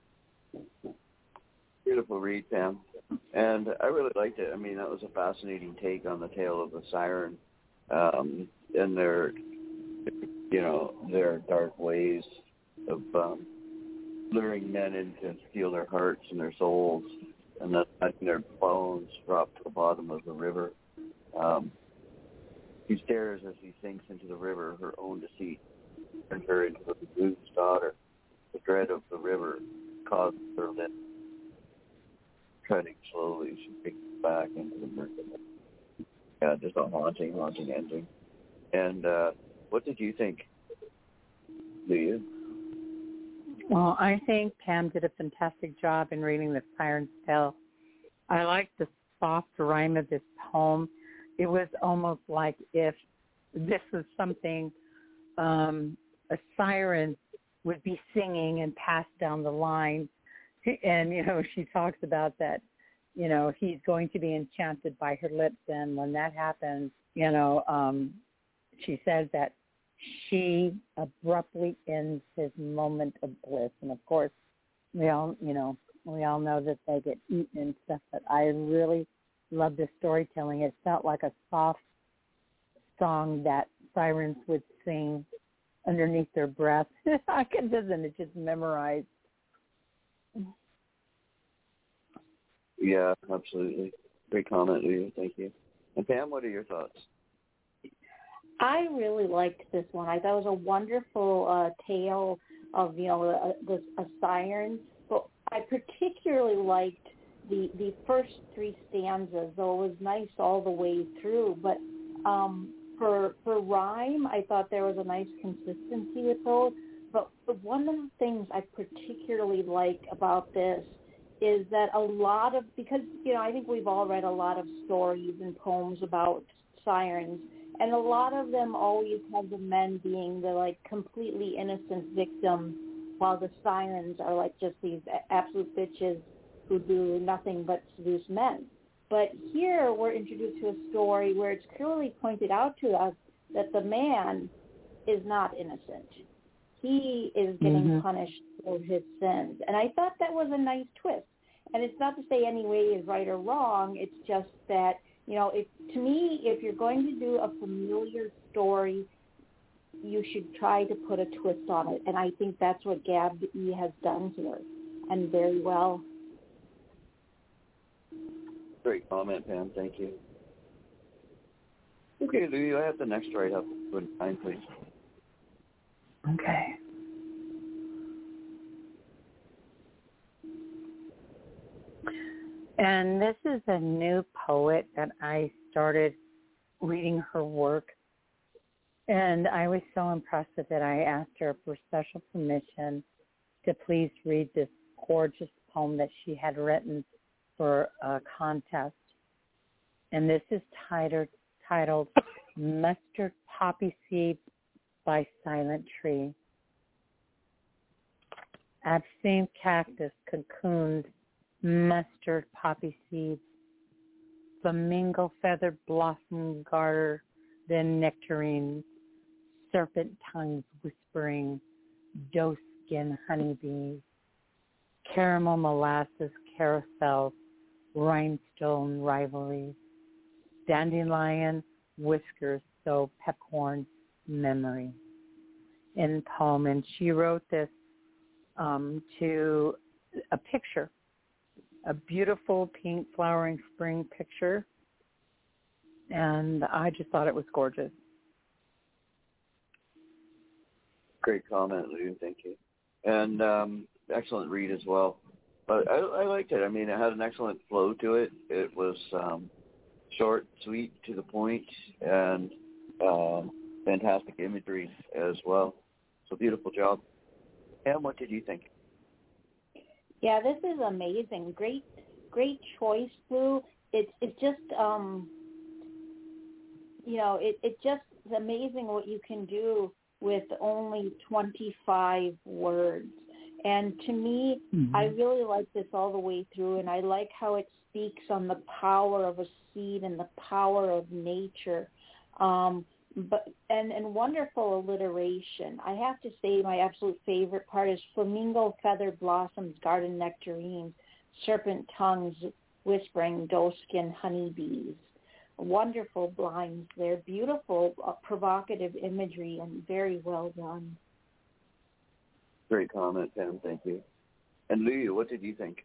Beautiful read, Pam. And I really liked it. I mean, that was a fascinating take on the tale of the siren and their dark ways of luring men in to steal their hearts and their souls, and then letting their bones drop to the bottom of the river. He stares as he sinks into the river, her own deceit turned her into the lagoon's daughter. The dread of the river caused her lips. Treading slowly, she sinks back into the murky. Yeah, just a haunting ending. And what did you think, Leah? Well, I think Pam did a fantastic job in reading The Siren's Tale. I liked the soft rhyme of this poem. It was almost like if this was something a siren would be singing and pass down the line. And, she talks about that, he's going to be enchanted by her lips. And when that happens, she says that she abruptly ends his moment of bliss. And, of course, we all know that they get eaten and stuff. But I really love the storytelling. It felt like a soft song that sirens would sing underneath their breath. I can visit it just memorized. Yeah, absolutely. Great comment, Leah. Thank you. And Pam, what are your thoughts? I really liked this one. I thought it was a wonderful tale of, a siren. But I particularly liked the first three stanzas, though it was nice all the way through. But for rhyme, I thought there was a nice consistency with those. But one of the things I particularly like about this is that because I think we've all read a lot of stories and poems about sirens, and a lot of them always have the men being the completely innocent victims, while the sirens are just these absolute bitches who do nothing but seduce men. But here we're introduced to a story where it's clearly pointed out to us that the man is not innocent. He is getting punished for his sins. And I thought that was a nice twist. And it's not to say any way is right or wrong. It's just that, to me, if you're going to do a familiar story, you should try to put a twist on it. And I think that's what Gab E. has done here, and very well. Great comment, Pam. Thank you. Okay, Louie, I have the next right up. Good time, please. Okay. And this is a new poet that I started reading her work. And I was so impressed with it, I asked her for special permission to please read this gorgeous poem that she had written for a contest. And this is titled Mustard Poppy Seed by Silent Tree. Absinthe cactus cocooned mustard poppy seeds, flamingo feathered blossom garter, then nectarines, serpent tongues whispering, doe skin honeybees, caramel molasses carousels, rhinestone rivalries, dandelion whiskers sow peppercorn memory in poem. And she wrote this to a picture, a beautiful pink flowering spring picture, and I just thought it was gorgeous. Great comment, Lou. Thank you. And excellent read as well. But I liked it. I mean, it had an excellent flow to it. It was short, sweet, to the point, and fantastic imagery as well. So beautiful job. Pam, what did you think? Yeah, this is amazing. Great choice, Lou. It's just it's just amazing what you can do with only 25 words. And to me, I really like this all the way through, and I like how it speaks on the power of a seed and the power of nature. And wonderful alliteration. I have to say my absolute favorite part is flamingo feather blossoms, garden nectarines, serpent tongues whispering, doe-skin honeybees. Wonderful lines there, beautiful, provocative imagery, and very well done. Great comment, Pam. Thank you. And Louie, what did you think?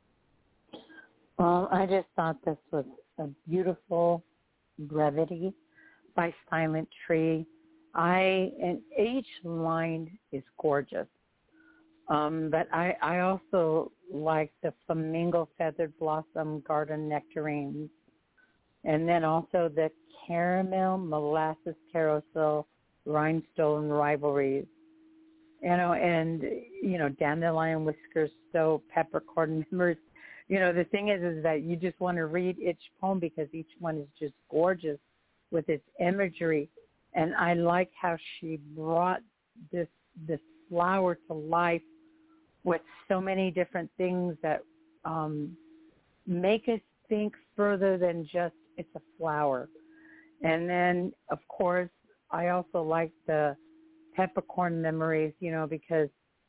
Well, I just thought this was a beautiful brevity by Silent Tree. And each line is gorgeous. But I also like the flamingo feathered blossom garden nectarines. And then also the caramel molasses carousel rhinestone rivalries. And dandelion whiskers, stowe, peppercorn memories. The thing is that you just want to read each poem because each one is just gorgeous with its imagery. And I like how she brought this flower to life with so many different things that make us think further than just it's a flower. And then, of course, I also like the peppercorn memories, because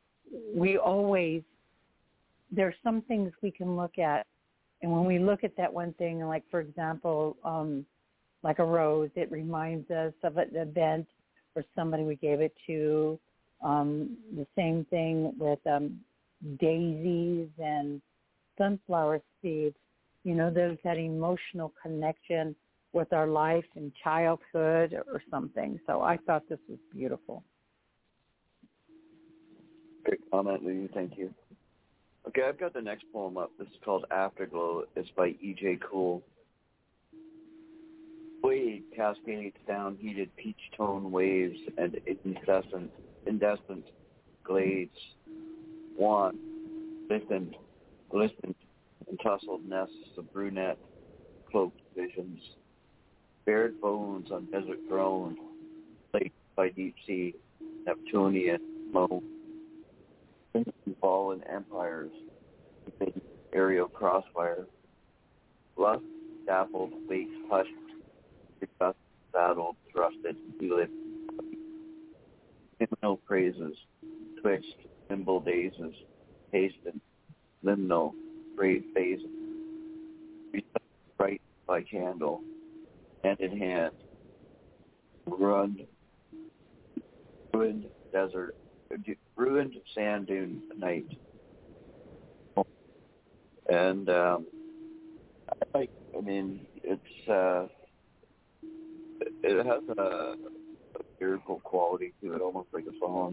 there's some things we can look at. And when we look at that one thing, like, for example, like a rose, it reminds us of an event or somebody we gave it to. The same thing with daisies and sunflower seeds. There's that emotional connection with our life in childhood or something. So I thought this was beautiful. Great comment, Lou. Thank you. Okay, I've got the next poem up. This is called Afterglow. It's by E.J. Cool. Wade cascades down heated peach-tone waves and incandescent glades. Wan, glistened, in tousled nests of brunette cloaked visions. Bared bones on desert throne, late by deep sea, Neptunian moan. Fallen empires, aerial crossfire. Lust, dappled, wakes hushed, disgust, saddled, thrusted, elid. Hymnal praises, twixt, nimble dazes, hasten, limnal, great phases. Bright by candle, hand in hand, ruined desert, ruined sand dune night. And it has a lyrical quality to it, almost like a song.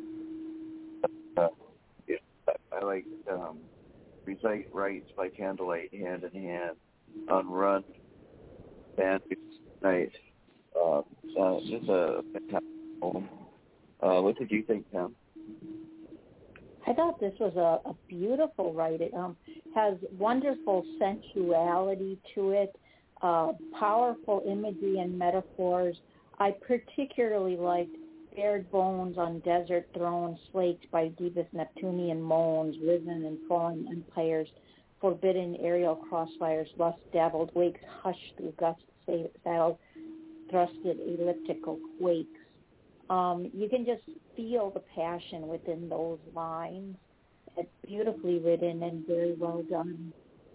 I like recite rites by candlelight, hand in hand, on run, sand dune night. Just a fantastic poem. What did you think, Pam? I thought this was a beautiful write. It has wonderful sensuality to it, powerful imagery and metaphors. I particularly liked bared bones on desert thrones, slaked by deepest Neptunian moans, risen and fallen empires, forbidden aerial crossfires, lust dabbled wakes, hushed through gust saddled, thrusted elliptical quakes. You can just feel the passion within those lines. It's beautifully written and very well done.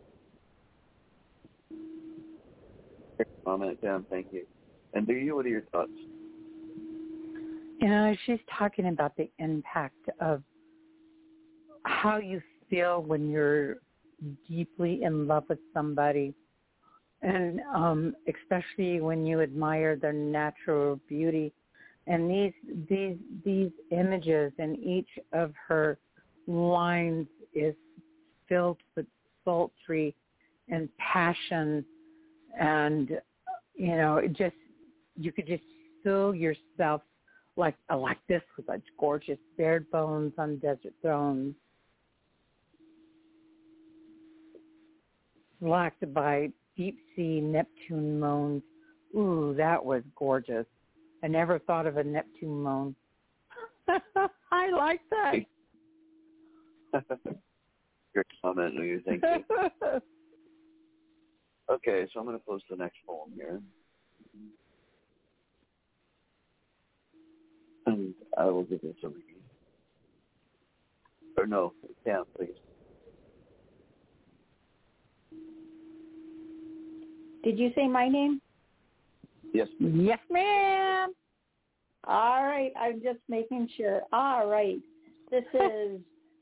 Great comment, Pam. Thank you. And what are your thoughts? You know, she's talking about the impact of how you feel when you're deeply in love with somebody, and especially when you admire their natural beauty. And these images in each of her lines is filled with sultry and passion, and you could just feel yourself like this with such gorgeous bared bones on desert thrones, slacked by deep sea Neptune moans. Ooh, that was gorgeous. I never thought of a Neptune moan. I like that. Great comment, Lou. Thank you. Okay, so I'm going to post the next poem here. And I will give this a read. Or no, Pam, please. Did you say my name? Yes, please. Yes, ma'am. All right, I'm just making sure. All right, this is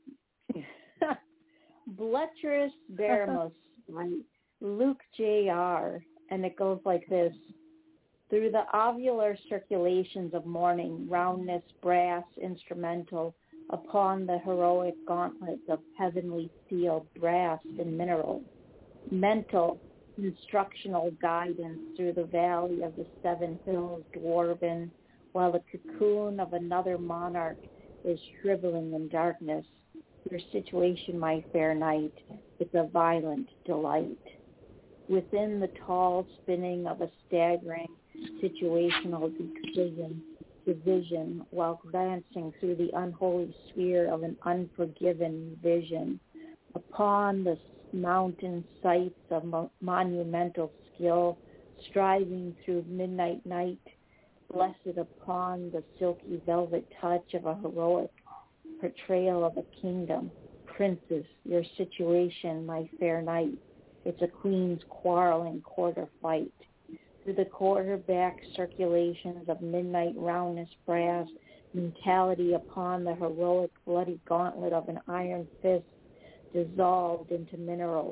Blecherus Baramus by Luke J.R., and it goes like this. Through the ovular circulations of morning, roundness, brass, instrumental, upon the heroic gauntlets of heavenly steel, brass and mineral, mental, instructional guidance through the valley of the seven hills dwarven, while the cocoon of another monarch is shriveling in darkness. Your situation, my fair knight, is a violent delight. Within the tall spinning of a staggering situational division, while glancing through the unholy sphere of an unforgiven vision, upon the mountain sights of monumental skill, striving through midnight night, blessed upon the silky velvet touch of a heroic portrayal of a kingdom. Princess, your situation, my fair knight, it's a queen's quarreling quarter fight. Through the quarterback circulations of midnight roundness brass, mentality upon the heroic bloody gauntlet of an iron fist, dissolved into minerals,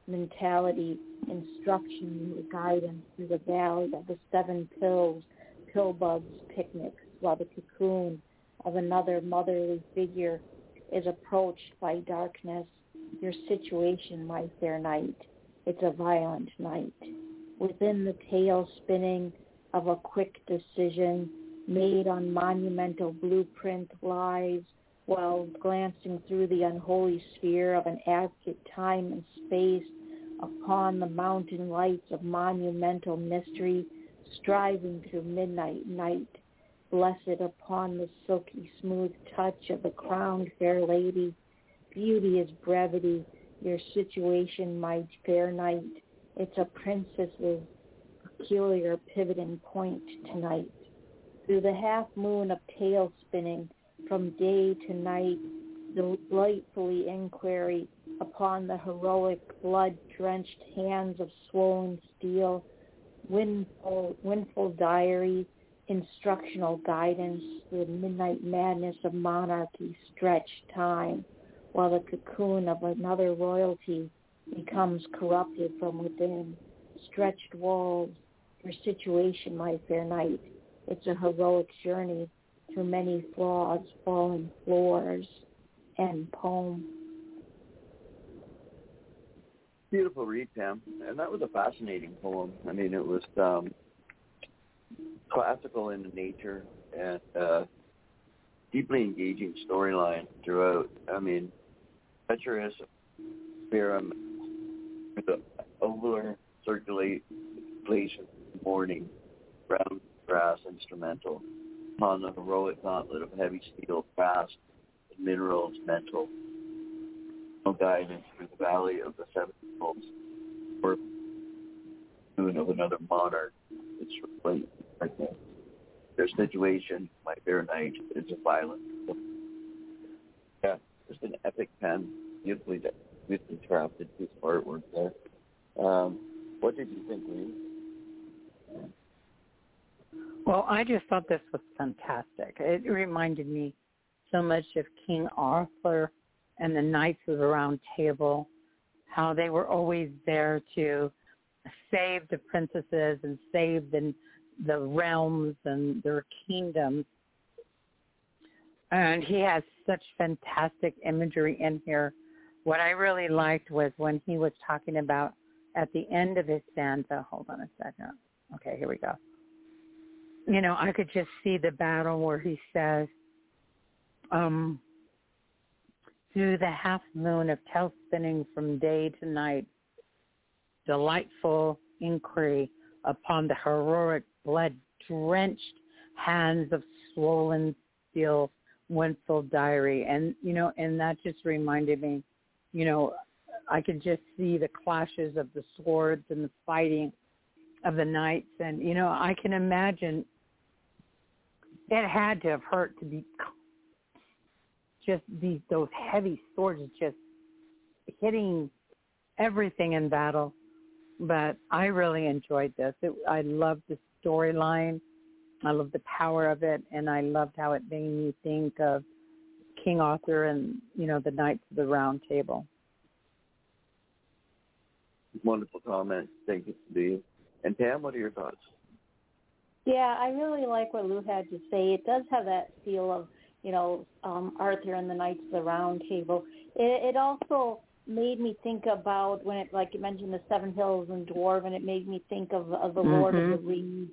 mentality, instruction, and guidance through the valley of the seven pills, pill bugs, picnics, while the cocoon of another motherly figure is approached by darkness. Your situation, my fair knight, it's a violent night. Within the tail spinning of a quick decision made on monumental blueprint lies, while glancing through the unholy sphere of an accurate time and space upon the mountain lights of monumental mystery, striving through midnight night, blessed upon the silky smooth touch of the crowned fair lady. Beauty is brevity, your situation, my fair knight. It's a princess's peculiar pivoting point tonight. Through the half moon of tail spinning, from day to night, delightfully inquiry upon the heroic blood-drenched hands of swollen steel, windful diary, instructional guidance, the midnight madness of monarchy, stretched time, while the cocoon of another royalty becomes corrupted from within. Stretched walls, your situation, my fair knight. It's a heroic journey through many flaws, fallen floors, and poem. Beautiful read, Pam. And that was a fascinating poem. I mean, it was classical in nature and deeply engaging storyline throughout. I mean, treacherous theorem, the ovular circulation morning, brown grass instrumental, upon the heroic gauntlet of heavy steel, fast, and minerals mental. No guidance through the valley of the seven hills, or moon of another monarch. It's right there. Their situation, my fair knight, is a violent. Yeah, just an epic pen, beautifully crafted piece of artwork there. What did you think, Lee? Well, I just thought this was fantastic. It reminded me so much of King Arthur and the Knights of the Round Table, how they were always there to save the princesses and save the realms and their kingdoms. And he has such fantastic imagery in here. What I really liked was when he was talking about at the end of his stanza, hold on a second. Okay, here we go. You know, I could just see the battle where he says, through the half moon of tail spinning from day to night, delightful inquiry upon the heroic blood-drenched hands of swollen steel, windful diary. And, you know, and that just reminded me, you know, I could just see the clashes of the swords and the fighting of the knights. And, you know, I can imagine it had to have hurt to be just those heavy swords just hitting everything in battle. But I really enjoyed this. I loved the storyline. I loved the power of it, and I loved how it made me think of King Arthur and, you know, the Knights of the Round Table. Wonderful comment. Thank you, Steve. And Pam, what are your thoughts? Yeah, I really like what Lou had to say. It does have that feel of, you know, Arthur and the Knights of the Round Table. It also made me think about when it, like you mentioned, the Seven Hills and Dwarven. It made me think of the Lord of the Rings.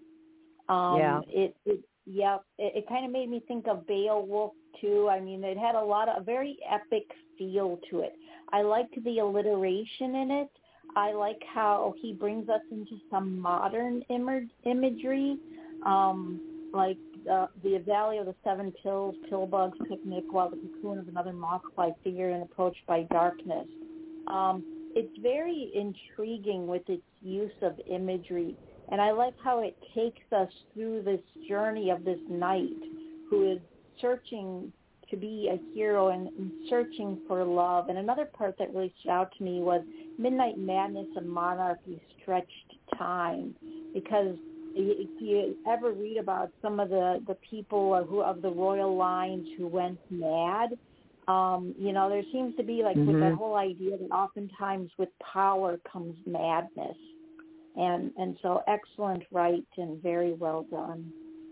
It kind of made me think of Beowulf too. I mean, it had a very epic feel to it. I liked the alliteration in it. I like how he brings us into some modern imagery, like the Valley of the Seven Pills, pill bugs, picnic, while the cocoon of another moth-like figure and approached by darkness. It's very intriguing with its use of imagery, and I like how it takes us through this journey of this knight who is searching to be a hero and searching for love. And another part that really stood out to me was Midnight Madness and Monarchy stretched time, because if you ever read about some of the people who of the royal lines who went mad, There seems to be with that whole idea that oftentimes with power comes madness. And so excellent write and very well done.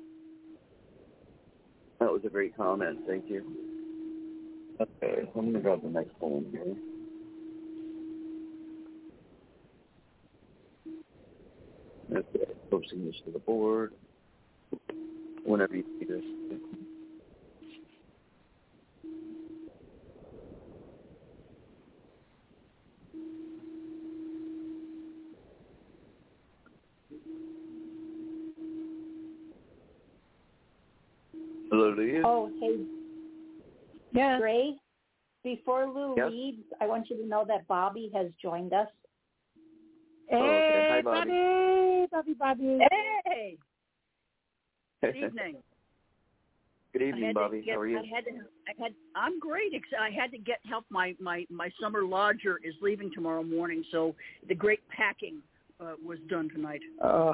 That was a great comment. Thank you. Okay, I'm going to grab the next poem here. Okay, posting this to the board. Whenever you see this. Hello, Lou. Oh, hey. Yeah. Gray, before Lou reads, I want you to know that Bobby has joined us. Hey, okay. Hi, Bobby. Bobby. Hey. Good evening. Good evening, Bobby. How are you? I'm great. I had to get help. My summer lodger is leaving tomorrow morning, so the great packing was done tonight. Oh.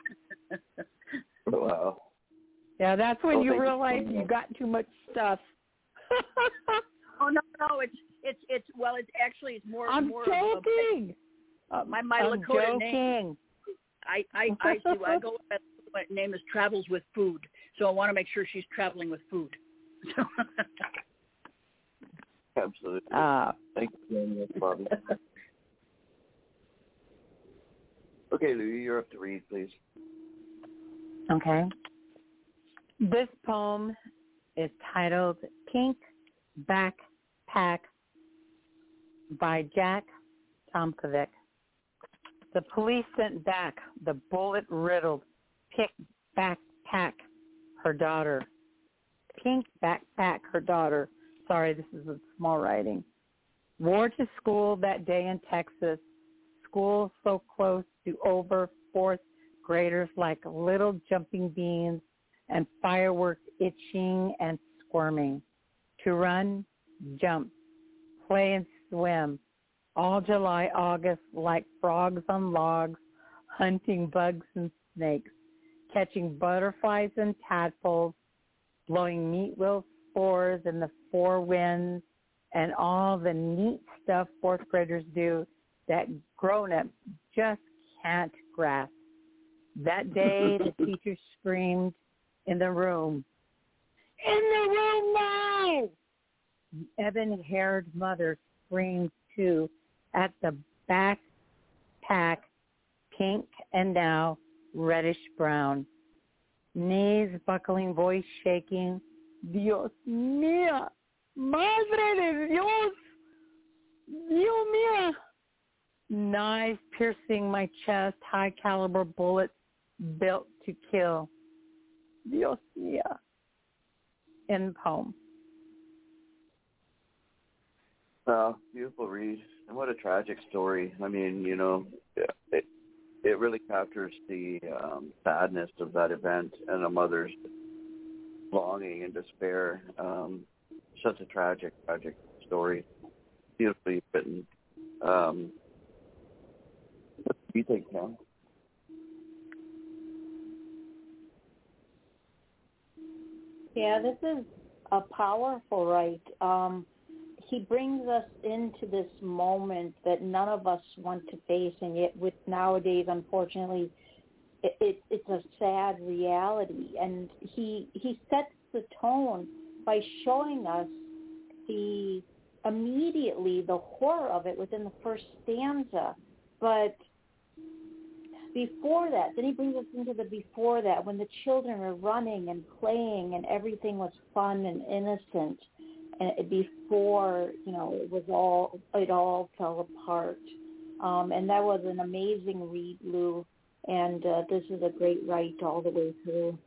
Wow. Yeah, that's when you realize you got too much stuff. Oh no, it's more. I'm joking. My I'm Lakota joking. name. I go. My name is Travels with Food, so I want to make sure she's traveling with food. Absolutely. Thank you very much, Bobby. Okay, Lou, you're up to read, please. Okay. This poem is titled Pink Backpack by Jack Tomkovic. The police sent back the bullet-riddled pink backpack, her daughter. Pink backpack, her daughter. Sorry, this is a small writing. Wore to school that day in Texas. School so close to over fourth graders like little jumping beans and fireworks itching and squirming. To run, jump, play and swim. All July, August like frogs on logs, hunting bugs and snakes, catching butterflies and tadpoles, blowing meat wheel spores in the four winds, and all the neat stuff fourth graders do that grown-ups just can't grasp. That day, the teacher screamed in the room, "In the room now!" The ebon-haired mother screamed too at the backpack, pink and now reddish-brown. Knees buckling, voice shaking. Dios mío, Madre de Dios, Dios mío. Knives piercing my chest, high-caliber bullets built to kill. Dios mío. End poem. Beautiful read. And what a tragic story. I mean, it really captures the sadness of that event and a mother's longing and despair. Such a tragic story. Beautifully written. What do you think, Pam? Yeah, this is a powerful write. He brings us into this moment that none of us want to face, and yet with nowadays, unfortunately, it's a sad reality. And he sets the tone by showing us immediately the horror of it within the first stanza. But before that, then he brings us into the before that, when the children are running and playing and everything was fun and innocent. And before, it all fell apart. And that was an amazing read, Lou. And this is a great write all the way through.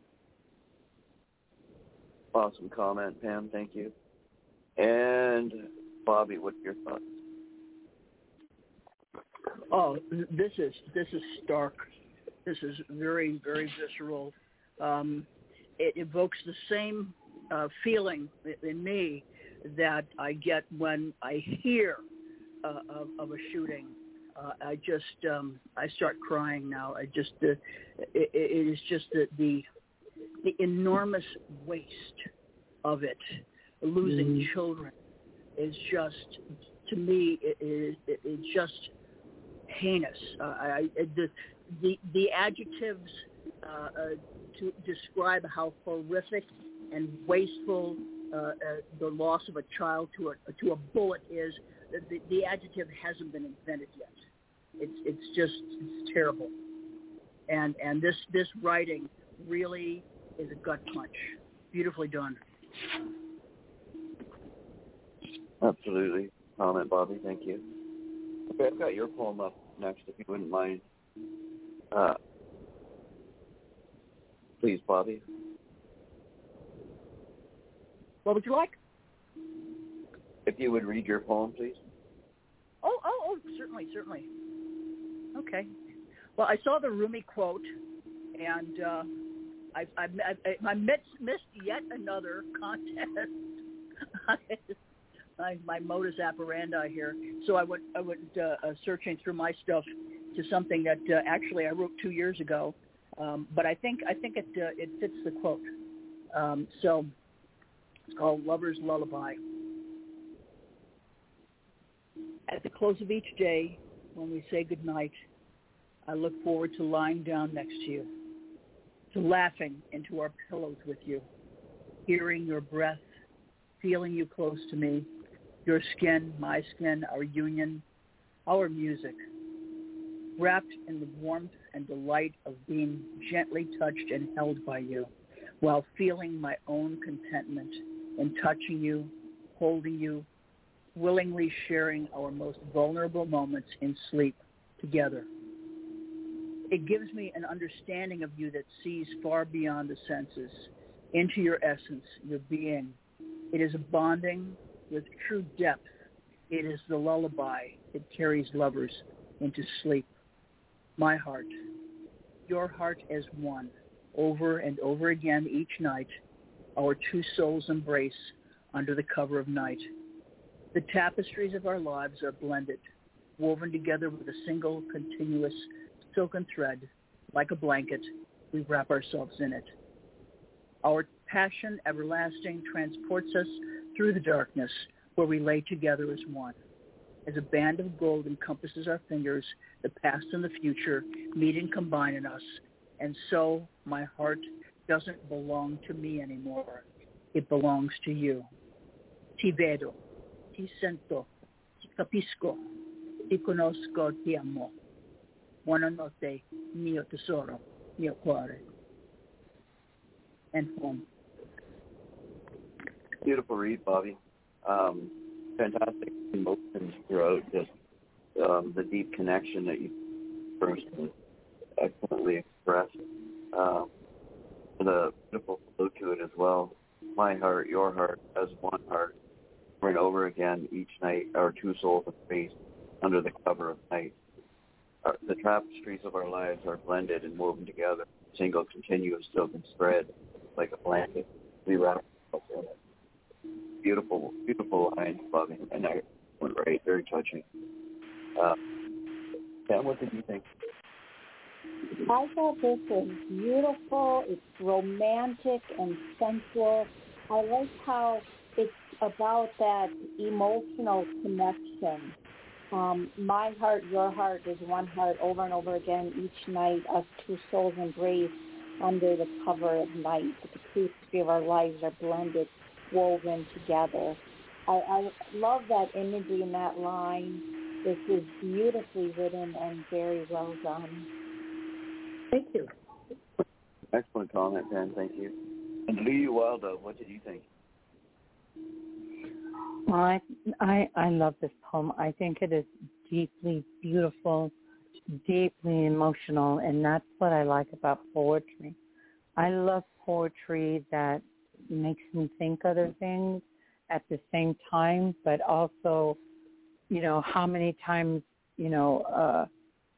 Awesome comment, Pam. Thank you. And Bobby, what's your thoughts? Oh, this is stark. This is very, very visceral. It evokes the same feeling in me that I get when I hear of a shooting. I start crying now. It is just the enormous waste of it, losing children, is just, to me, it's just heinous. The adjectives to describe how horrific and wasteful the loss of a child to a bullet is, the adjective hasn't been invented yet. It's terrible. And this writing really is a gut punch. Beautifully done. Absolutely. Comment, Bobby. Thank you. Okay, I've got your poem up next, if you wouldn't mind. Please, Bobby. What would you like? If you would read your poem, please. Oh, certainly. Okay. Well, I saw the Rumi quote, and I missed yet another contest. my modus operandi here. So I went searching through my stuff to something that actually I wrote 2 years ago, but I think it fits the quote. So it's called Lover's Lullaby. At the close of each day, when we say goodnight, I look forward to lying down next to you, to laughing into our pillows with you, hearing your breath, feeling you close to me, your skin, my skin, our union, our music, wrapped in the warmth and delight of being gently touched and held by you, while feeling my own contentment in touching you, holding you, willingly sharing our most vulnerable moments in sleep together. It gives me an understanding of you that sees far beyond the senses, into your essence, your being. It is a bonding with true depth. It is the lullaby that carries lovers into sleep. My heart, your heart as one, over and over again each night, our two souls embrace under the cover of night. The tapestries of our lives are blended, woven together with a single continuous silken thread. Like a blanket, we wrap ourselves in it. Our passion, everlasting, transports us through the darkness where we lay together as one. As a band of gold encompasses our fingers, the past and the future meet and combine in us. And so my heart doesn't belong to me anymore. It belongs to you. Ti vedo, ti sento, ti capisco, ti conosco, ti amo. Buonanotte, mio tesoro, mio cuore. And poem. Beautiful read, Bobby. Fantastic emotions throughout, just the deep connection that you personally excellently expressed. The beautiful flow to it as well. My heart, your heart, as one heart. Over and over again each night, our two souls embrace under the cover of night. The tapestries of our lives are blended and woven together, single continuous silken thread, like a blanket. We wrap ourselves in it. Beautiful, beautiful lines, Bobby, and that went right, very touching. Sam, what did you think? I thought this was beautiful. It's romantic and sensual. I like how it's about that emotional connection. My heart, your heart is one heart over and over again each night. Us two souls embrace under the cover of night. The tapestry of our lives are blended, woven together. I love that imagery in that line. This is beautifully written and very well done. Thank you. Excellent comment, Dan. Thank you. And Lee Wilder, what did you think? Well, I love this poem. I think it is deeply beautiful, deeply emotional, and that's what I like about poetry. I love poetry that makes me think other things at the same time, but also, you know, how many times, you know,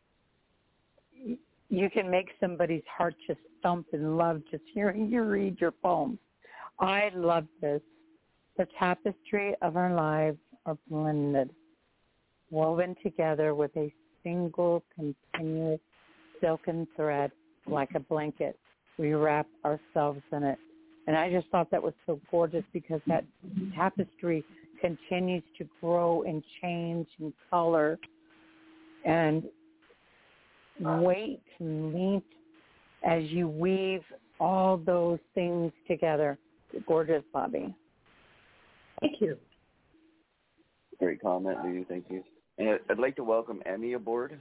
you can make somebody's heart just thump in love just hearing you read your poem. I love this. The tapestry of our lives are blended, woven together with a single continuous silken thread like a blanket. We wrap ourselves in it. And I just thought that was so gorgeous because that tapestry continues to grow and change in color. And wait to meet as you weave all those things together. Gorgeous, Bobby. Thank you. Great comment, Lou. Thank you. And I'd like to welcome Emmy aboard.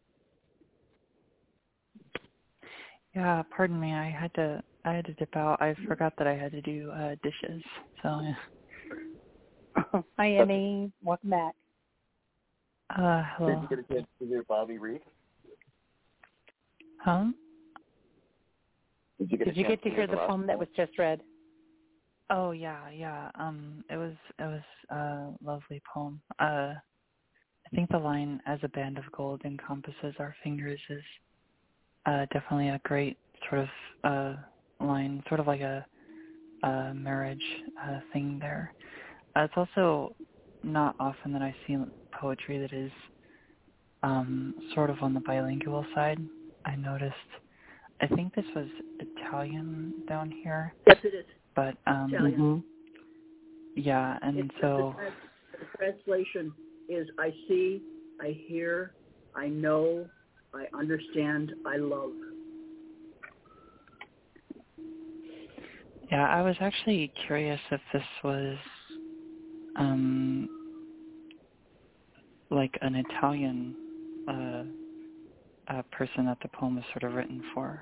Yeah, pardon me. I had to dip out. I forgot that I had to do dishes. So. Yeah. Hi, Emmy. Welcome back. Hello. Did you get a chance to hear Bobby read? Huh? Did you get to hear the poem that was just read? Oh yeah. It was a lovely poem. I think the line "as a band of gold encompasses our fingers" is definitely a great sort of line, sort of like a marriage thing there. It's also not often that I see poetry that is sort of on the bilingual side. I noticed. I think this was Italian down here. Yes, it is. But Italian. Yeah, and so the translation is: I see, I hear, I know, I understand, I love. Yeah, I was actually curious if this was like an Italian person that the poem is sort of written for.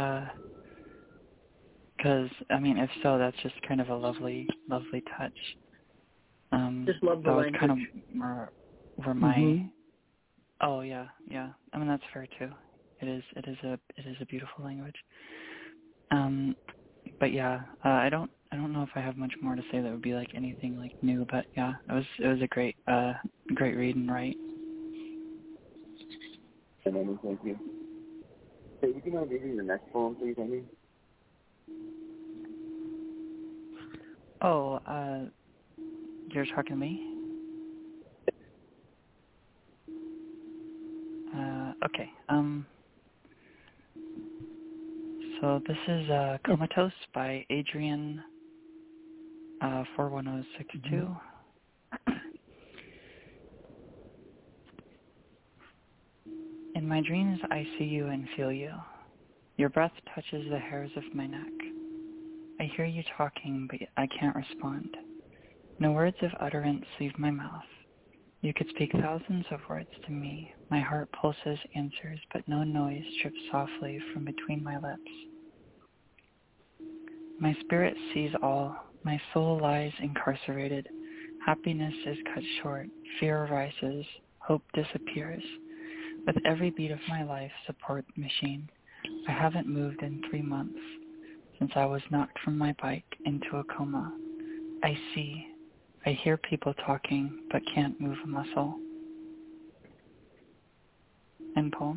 Because, I mean, if so, that's just kind of a lovely touch. Just love the that language. Was kind of where my... Oh, yeah. I mean, that's fair, too. It is a beautiful language. But yeah, I don't know if I have much more to say that would be like anything like new, but yeah, it was a great read and write. And Emmy, thank you. Hey, would you mind reading the next poem, please, Emmy? Oh, you're talking to me? Okay. So this is Comatose by Adrian 41062. In my dreams, I see you and feel you. Your breath touches the hairs of my neck. I hear you talking, but I can't respond. No words of utterance leave my mouth. You could speak thousands of words to me. My heart pulses answers, but no noise drips softly from between my lips. My spirit sees all. My soul lies incarcerated. Happiness is cut short. Fear rises. Hope disappears. With every beat of my life support machine, I haven't moved in 3 months since I was knocked from my bike into a coma. I see. I hear people talking, but can't move a muscle. End poem.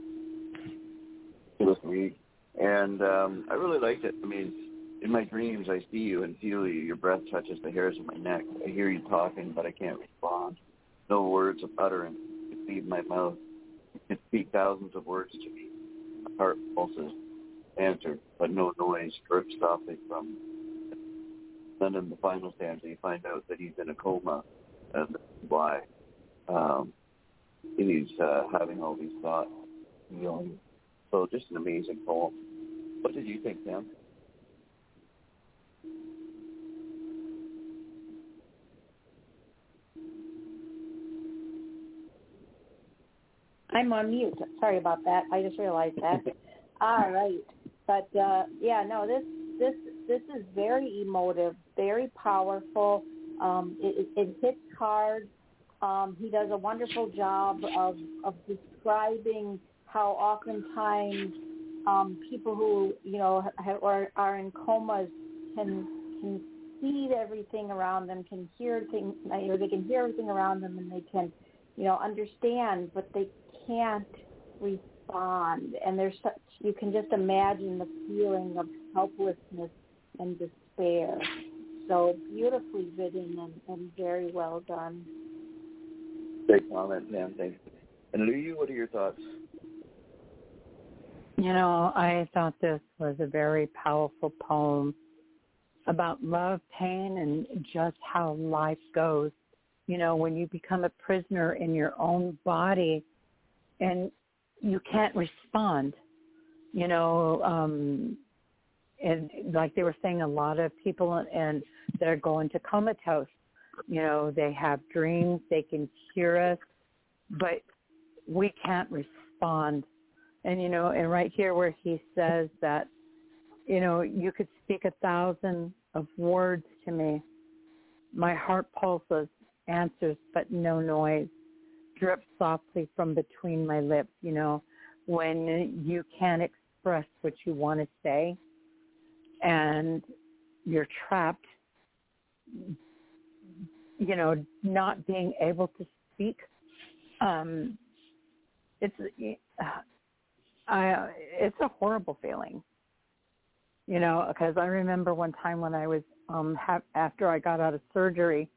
It was sweet. And I really liked it. I mean, in my dreams, I see you and feel you. Your breath touches the hairs of my neck. I hear you talking, but I can't respond. No words of utterance leave my mouth. You can speak thousands of words to me. My heart pulses, answer, but no noise drips softly from me. Then in the final stanza, you find out that he's in a coma, and why he's having all these thoughts, feelings. So just an amazing poem. What did you think, Sam? I'm on mute. Sorry about that. I just realized that. All right. But this is very emotive, very powerful. It hits hard. He does a wonderful job of describing how oftentimes people who are in comas can see everything around them, can hear things. They can hear everything around them, and they can understand, but they can't respond. And there's such, you can just imagine the feeling of helplessness and despair. So beautifully written and very well done. Great comment, Sam. Thanks. And Lou, what are your thoughts? I thought this was a very powerful poem. about love, pain, and just how life goes. You know, when you become a prisoner in your own body and you can't respond, you know, and like they were saying, a lot of people and they're going to comatose. You know, they have dreams, they can hear us, but we can't respond. And, you know, and right here where he says that, you know, you could speak 1,000 of words to me. My heart pulses, answers, but no noise, drips softly from between my lips, you know, when you can't express what you want to say and you're trapped, you know, not being able to speak. It's a horrible feeling, you know, because I remember one time when I was, after I got out of surgery,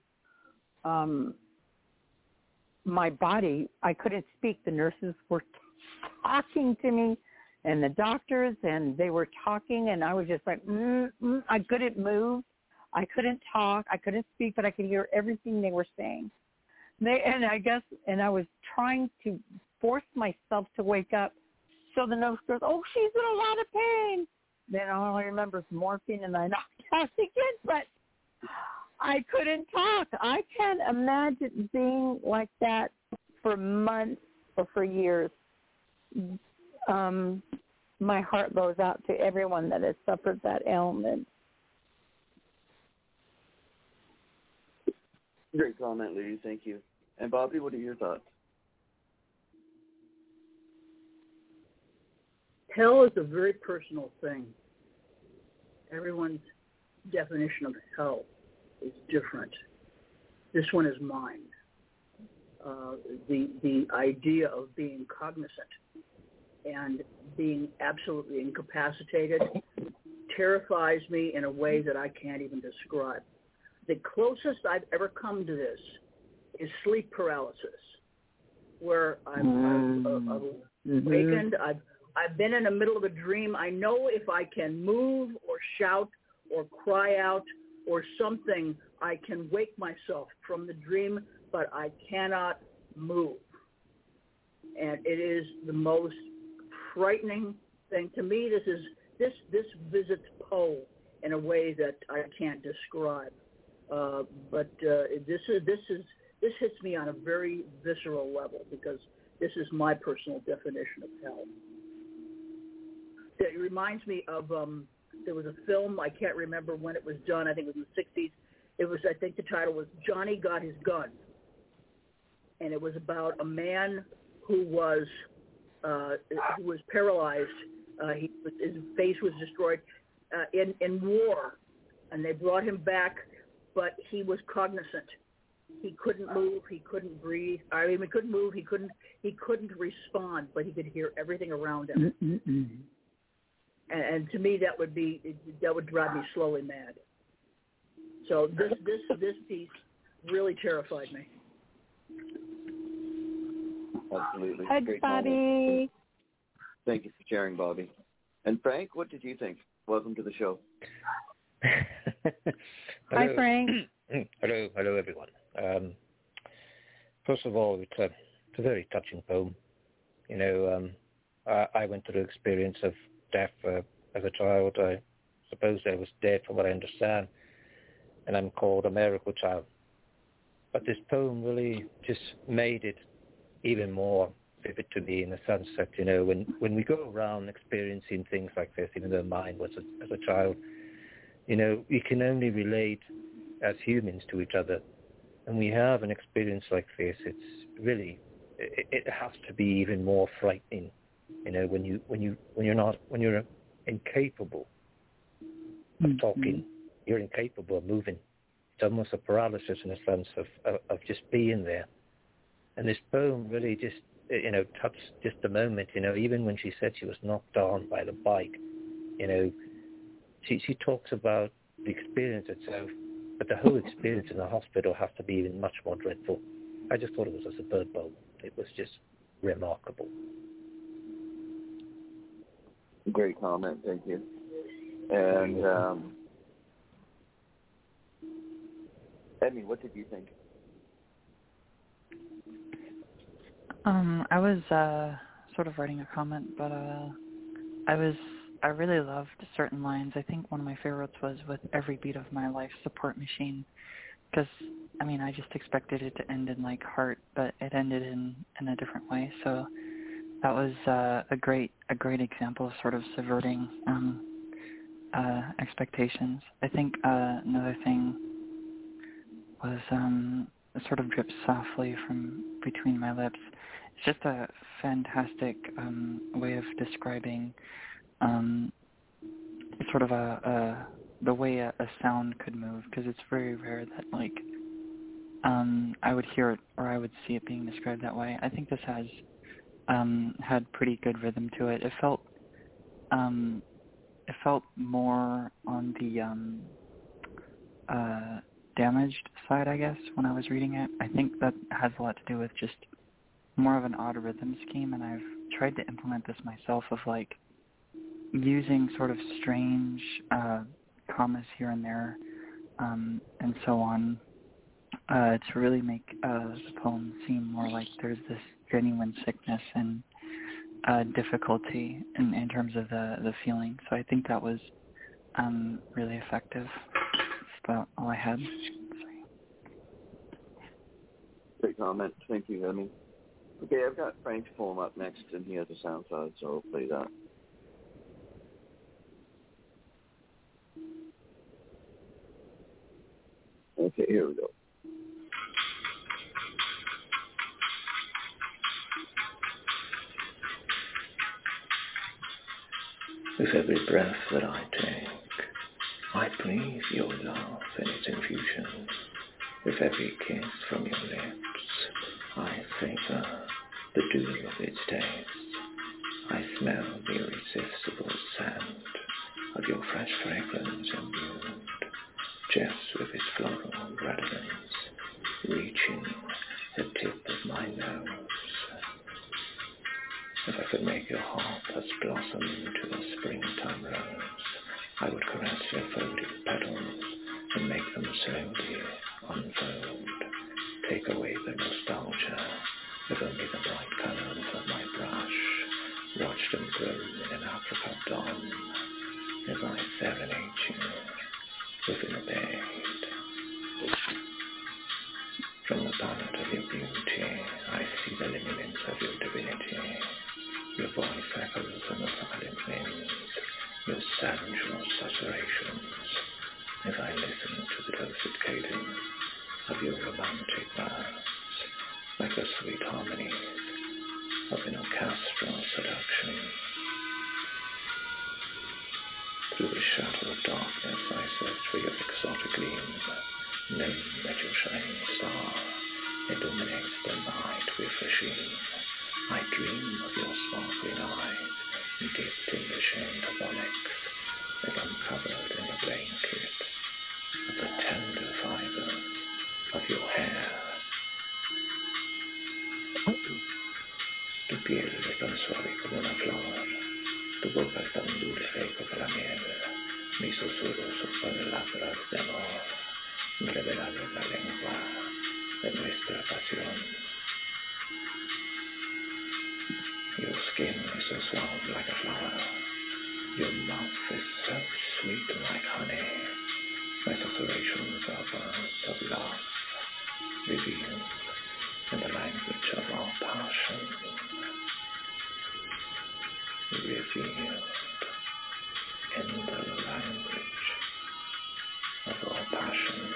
my body, I couldn't speak. The nurses were talking to me and the doctors, and they were talking, and I was just like, I couldn't move. I couldn't talk. I couldn't speak, but I could hear everything they were saying. And I was trying to force myself to wake up. So the nurse goes, oh, she's in a lot of pain. Then all I remember is morphine, and I knocked out again, but I couldn't talk. I can't imagine being like that for months or for years. My heart goes out to everyone that has suffered that ailment. Great comment, Lee. Thank you. And Bobby, what are your thoughts? Hell is a very personal thing. Everyone's definition of hell is different. This one is mine. The idea of being cognizant and being absolutely incapacitated terrifies me in a way that I can't even describe. The closest I've ever come to this is sleep paralysis, where I'm awakened. I've been in the middle of a dream. I know if I can move or shout or cry out or something, I can wake myself from the dream, but I cannot move. And it is the most frightening thing to me. This visits Poe in a way that I can't describe. But this hits me on a very visceral level because this is my personal definition of hell. It reminds me of there was a film, I can't remember when it was done. I think it was in the 60s. I think the title was Johnny Got His Gun, and it was about a man who was paralyzed. His face was destroyed in war, and they brought him back, but he was cognizant. He couldn't move. He couldn't breathe. I mean, he couldn't move. He couldn't respond, but he could hear everything around him. Mm-mm. And to me, that would drive me slowly mad. So this piece really terrified me. Absolutely. Hi, Great Bobby. comment. Thank you for sharing, Bobby. And Frank, what did you think? Welcome to the show. Hi, Frank. Hello, everyone. First of all, it's a very touching poem. You know, I went through the experience of death as a child. I suppose I was dead from what I understand, and I'm called a miracle child. But this poem really just made it even more vivid to me in the sense that, you know, when we go around experiencing things like this, even though mine was as a child, you know, we can only relate as humans to each other. And we have an experience like this, it's really, it has to be even more frightening. You know, when you're incapable of talking, you're incapable of moving. It's almost a paralysis in a sense of just being there. And this poem really just, you know, touched just a moment. You know, even when she said she was knocked down by the bike, you know, she talks about the experience itself, but the whole experience in the hospital has to be even much more dreadful. I just thought it was a superb poem. It was just remarkable. Great comment, thank you. And Emmy, what did you think? I was sort of writing a comment, but I really loved certain lines. I think one of my favorites was with every beat of my life support machine, because I mean I just expected it to end in like heart, but it ended in a different way. So that was a great example of sort of subverting expectations. I think another thing was it sort of drips softly from between my lips. It's just a fantastic way of describing sort of the way a sound could move, because it's very rare that like I would hear it or I would see it being described that way. I think this has had pretty good rhythm to it. It felt more on the damaged side, I guess, when I was reading it. I think that has a lot to do with just more of an odd rhythm scheme, and I've tried to implement this myself of like using sort of strange commas here and there and so on to really make the poem seem more like there's this genuine sickness and difficulty in terms of the feeling. So I think that was really effective. That's about all I had. Sorry. Great comment. Thank you, Emmy. Okay, I've got Frank's poem up next, and he has a sound cloud, so I'll play that. Okay, here we go. With every breath that I take, I breathe your love in its infusion. With every kiss from your lips, I savor the dew of its taste. I smell the irresistible scent of your fresh fragrance imbued, just with its floral redolence, reaching the tip of my nose. If I could make your heart thus blossom to a springtime rose, I would caress your folded petals and make them slowly unfold. Take away the nostalgia with only the bright colors of my brush. Watch them grow in an apricot dawn as I serenade you within a bed. From the palette of your beauty, I see the lineaments of your divinity. Your voice echoes on the silent winds, your sensual susurrations, as I listen to the dulcet cadence of your romantic words, like the sweet harmonies of an orchestral seduction. Through the shadow of darkness I search for your exotic gleam, knowing that your shining star illuminates the night with a sheen. I dream of your sparkling eyes, dipped in the shade of onyx, as I'm covered in the blanket of the tender fibers of your hair. Tu piel es tan suave como una flor, tu boca es tan dulce como la miel, mis susurros son palabras de amor, reveladas en la lengua de nuestra pasión. Your skin is so suave like a flower, your mouth is so sweet like honey, my susurrations are words of love, revealed in the language of our passion, revealed in the language of our passion.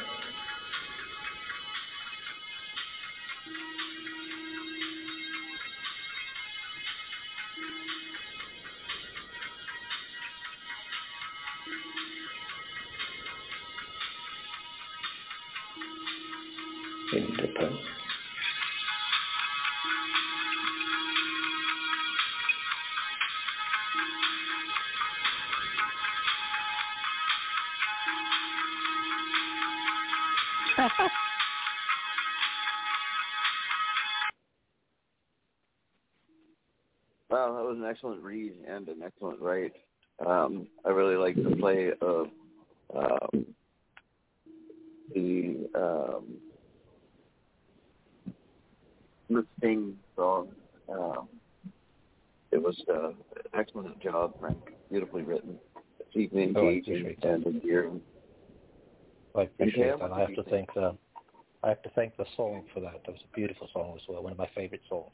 In the poem. Wow, that was an excellent read and an excellent write. I really like the play of the the Sting song. It was an excellent job, Frank. Beautifully written. Deeply engaging and endearing. I appreciate that. I have to thank the song for that. That was a beautiful song as well. One of my favorite songs.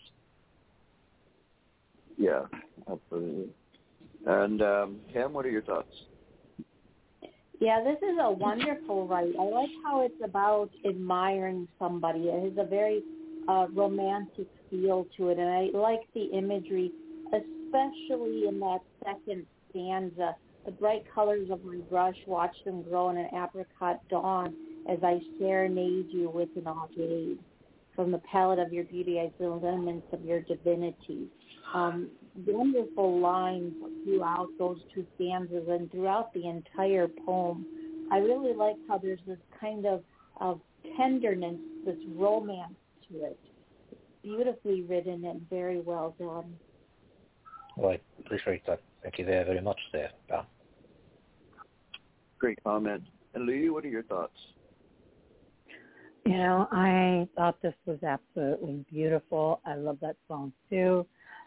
Yeah, absolutely. And Cam, what are your thoughts? Yeah, this is a wonderful write. I like how it's about admiring somebody. It has a very romantic feel to it, and I like the imagery, especially in that second stanza. The bright colors of my brush, watch them grow in an apricot dawn as I serenade you with an augade. From the palette of your beauty, I feel elements of your divinity. Wonderful lines throughout those two stanzas and throughout the entire poem. I really like how there's this kind of tenderness, this romance to it. It's beautifully written and very well done. Well, I appreciate that. Thank you very much there, Pam. Great comment. And Louie, what are your thoughts? You know, I thought this was absolutely beautiful. I love that song too.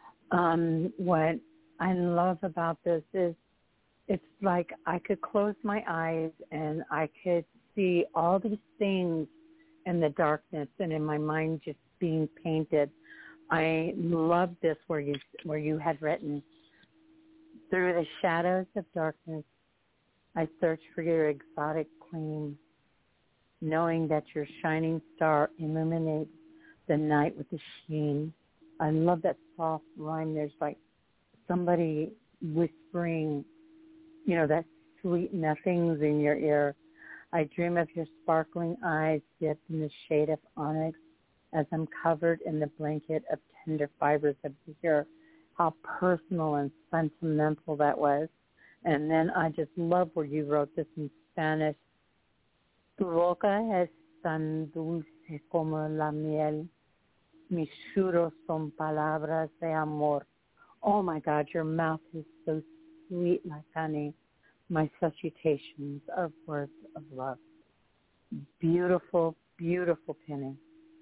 What I love about this is it's like I could close my eyes and I could see all these things in the darkness and in my mind just being painted. I love this where you had written, through the shadows of darkness, I search for your exotic queen, knowing that your shining star illuminates the night with a sheen. I love that soft rhyme. There's like somebody whispering, you know, that sweet nothings in your ear. I dream of your sparkling eyes dipped in the shade of onyx as I'm covered in the blanket of tender fibers of your hair. How personal and sentimental that was. And then I just love where you wrote this in Spanish. Tu boca es tan dulce como la miel. Mis juros son palabras de amor. Oh, my God, your mouth is so sweet like honey. My salutations are words of love. Beautiful, beautiful penning.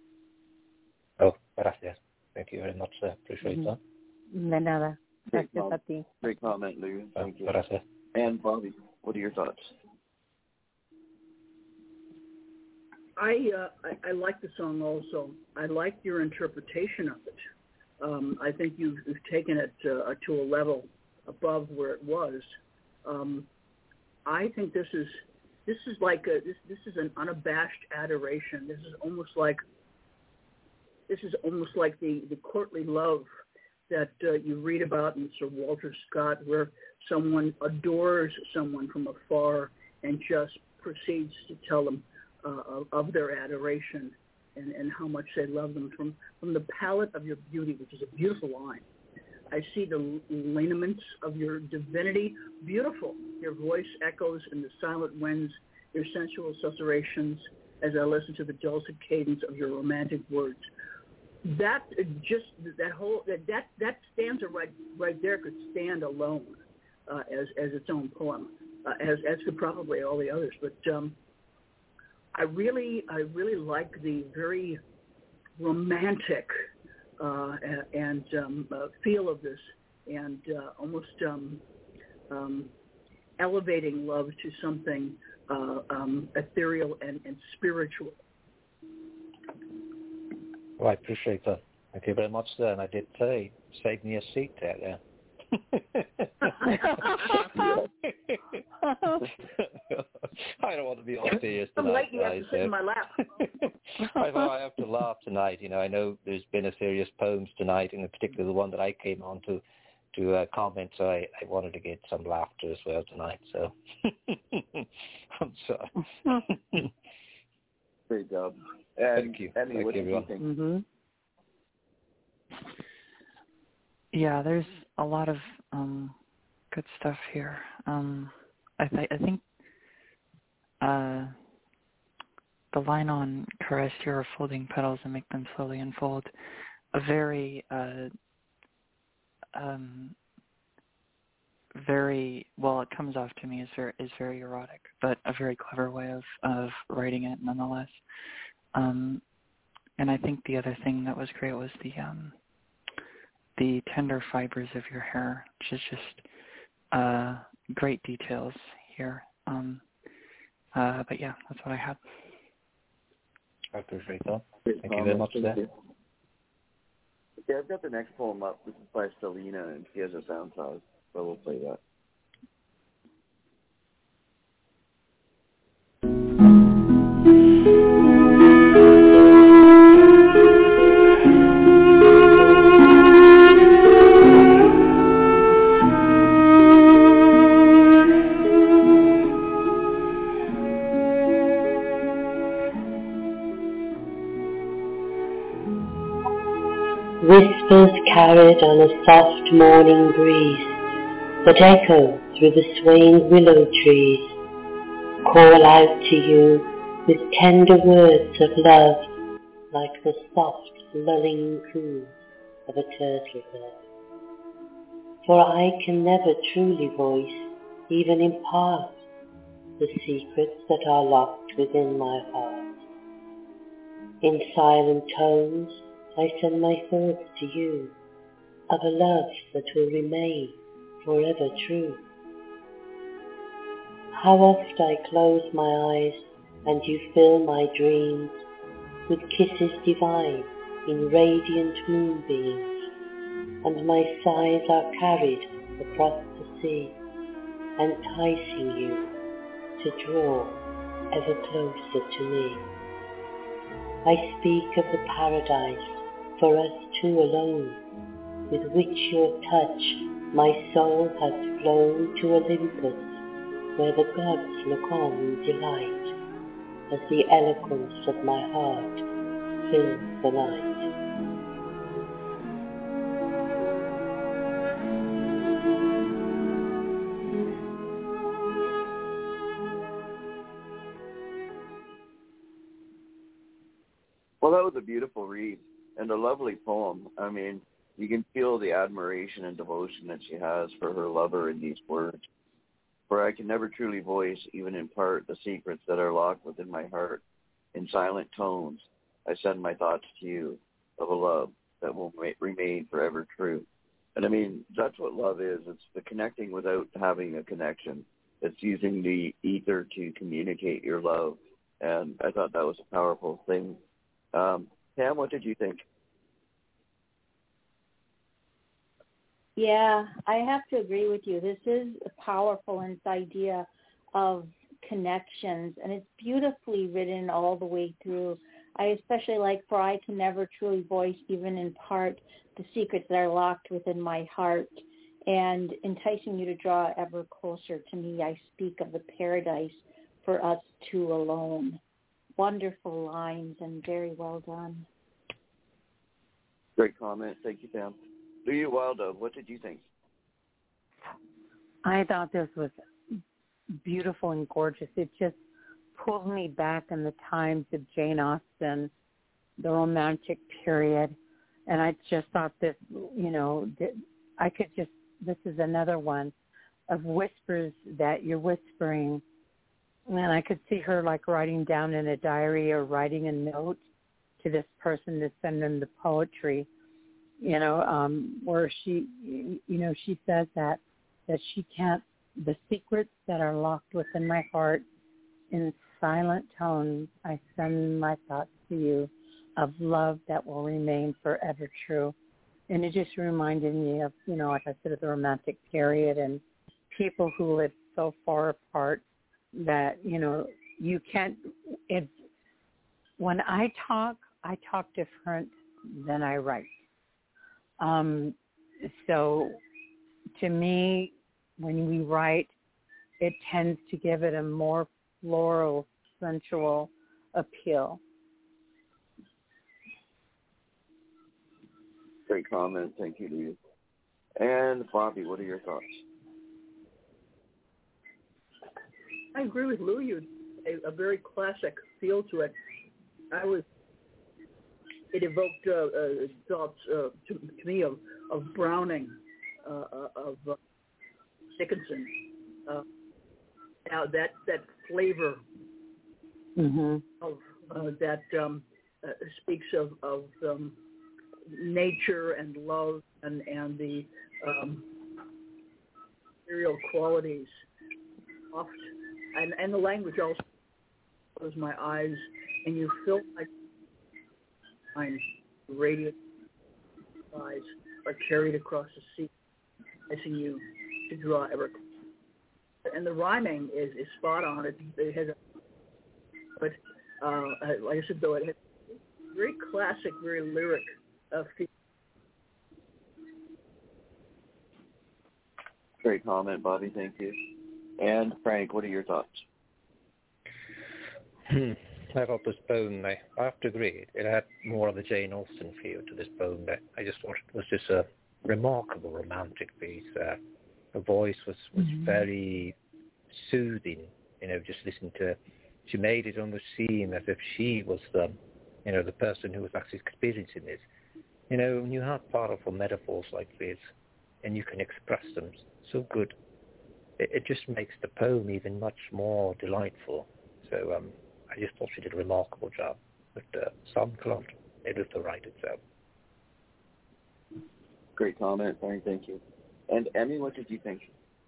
Oh, gracias. Thank you very much. Appreciate that. De nada. Gracias a ti. Great comment, Lou. Thank you. Gracias. And Bobby, what are your thoughts? I like the song also. I like your interpretation of it. I think you've taken it to a level above where it was. I think this is like this is an unabashed adoration. This is almost like the courtly love that you read about in Sir Walter Scott, where someone adores someone from afar and just proceeds to tell them of their adoration and how much they love them from the palette of your beauty, which is a beautiful line. I see the lineaments of your divinity, beautiful. Your voice echoes in the silent winds, your sensual susurrations as I listen to the dulcet cadence of your romantic words. That stanza right there could stand alone as its own poem, as could probably all the others. But I really like the very romantic and feel of this, and almost elevating love to something ethereal and spiritual. Well, I appreciate that. Thank you very much, sir. And I did say, save me a seat there. Yeah. I don't want to be all serious tonight. I'm late. You have to sit in my lap. I thought I have to laugh tonight. You know, I know there's been a serious poems tonight, and in particular the one that I came on to comment. So I wanted to get some laughter as well tonight. So I'm sorry. Great job. Thank you. Thank you, everyone. Mm-hmm. Yeah, there's a lot of good stuff here. I think the line on caress your folding petals and make them slowly unfold, a very very well. It comes off to me as very erotic, but a very clever way of writing it nonetheless. And I think the other thing that was great was the tender fibers of your hair, which is just great details here. But yeah, that's what I had. I appreciate that. Thank you very much, Steph. Yeah, I've got the next poem up. This is by Selena, and she has a sound size, so we'll play that. Whispers carried on a soft morning breeze that echo through the swaying willow trees call out to you with tender words of love like the soft lulling coo of a turtle bird. For I can never truly voice, even in part, the secrets that are locked within my heart. In silent tones I send my thoughts to you, of a love that will remain forever true. How oft I close my eyes and you fill my dreams with kisses divine in radiant moonbeams, and my sighs are carried across the sea, enticing you to draw ever closer to me. I speak of the paradise for us two alone, with which your touch my soul has flown to Olympus, where the gods look on in delight, as the eloquence of my heart fills the night. Well, that was a beautiful read and a lovely poem. I mean, you can feel the admiration and devotion that she has for her lover in these words. For I can never truly voice, even in part, the secrets that are locked within my heart. In silent tones, I send my thoughts to you of a love that will remain forever true. And I mean, that's what love is. It's the connecting without having a connection. It's using the ether to communicate your love. And I thought that was a powerful thing. Pam, what did you think? Yeah, I have to agree with you. This is powerful in its idea of connections, and it's beautifully written all the way through. I especially like, for I can never truly voice, even in part, the secrets that are locked within my heart, and enticing you to draw ever closer to me. I speak of the paradise for us two alone. Wonderful lines and very well done. Great comment. Thank you, Pam. Louie Wildove, what did you think? I thought this was beautiful and gorgeous. It just pulled me back in the times of Jane Austen, the Romantic period. And I just thought this, this is another one of whispers that you're whispering. And I could see her like writing down in a diary or writing a note to this person to send them the poetry, where she says that she can't, the secrets that are locked within my heart, in silent tones, I send my thoughts to you of love that will remain forever true. And it just reminded me of, like I said, of the Romantic period and people who live so far apart that, you can't, when I talk different than I write. So to me, when we write, it tends to give it a more floral, sensual appeal. Great comment. Thank you, Louie. And Bobby, what are your thoughts? I agree with Louie. A very classic feel to it. It evoked thoughts to me of Browning, of Dickinson. Now that flavor of that speaks of nature and love and the material qualities, soft, and the language also close my eyes, and you feel like radiant eyes are carried across the sea, enticing you to draw ever closer. And the rhyming is spot on. It has but like I said, though, it has very classic, very lyric feel. Great comment, Bobby. Thank you. And Frank, what are your thoughts? I thought this poem, I have to agree, it had more of a Jane Austen feel to this poem. I just thought it was just a remarkable romantic piece. Her voice was very soothing, just listening to. She made it almost seem as if she was the person who was actually experiencing this. When you have powerful metaphors like this, and you can express them so good, it just makes the poem even much more delightful. So I just thought she did a remarkable job with the SoundCloud. It was the right itself. Great comment, Frank. Thank you. And Emmy, what did you think?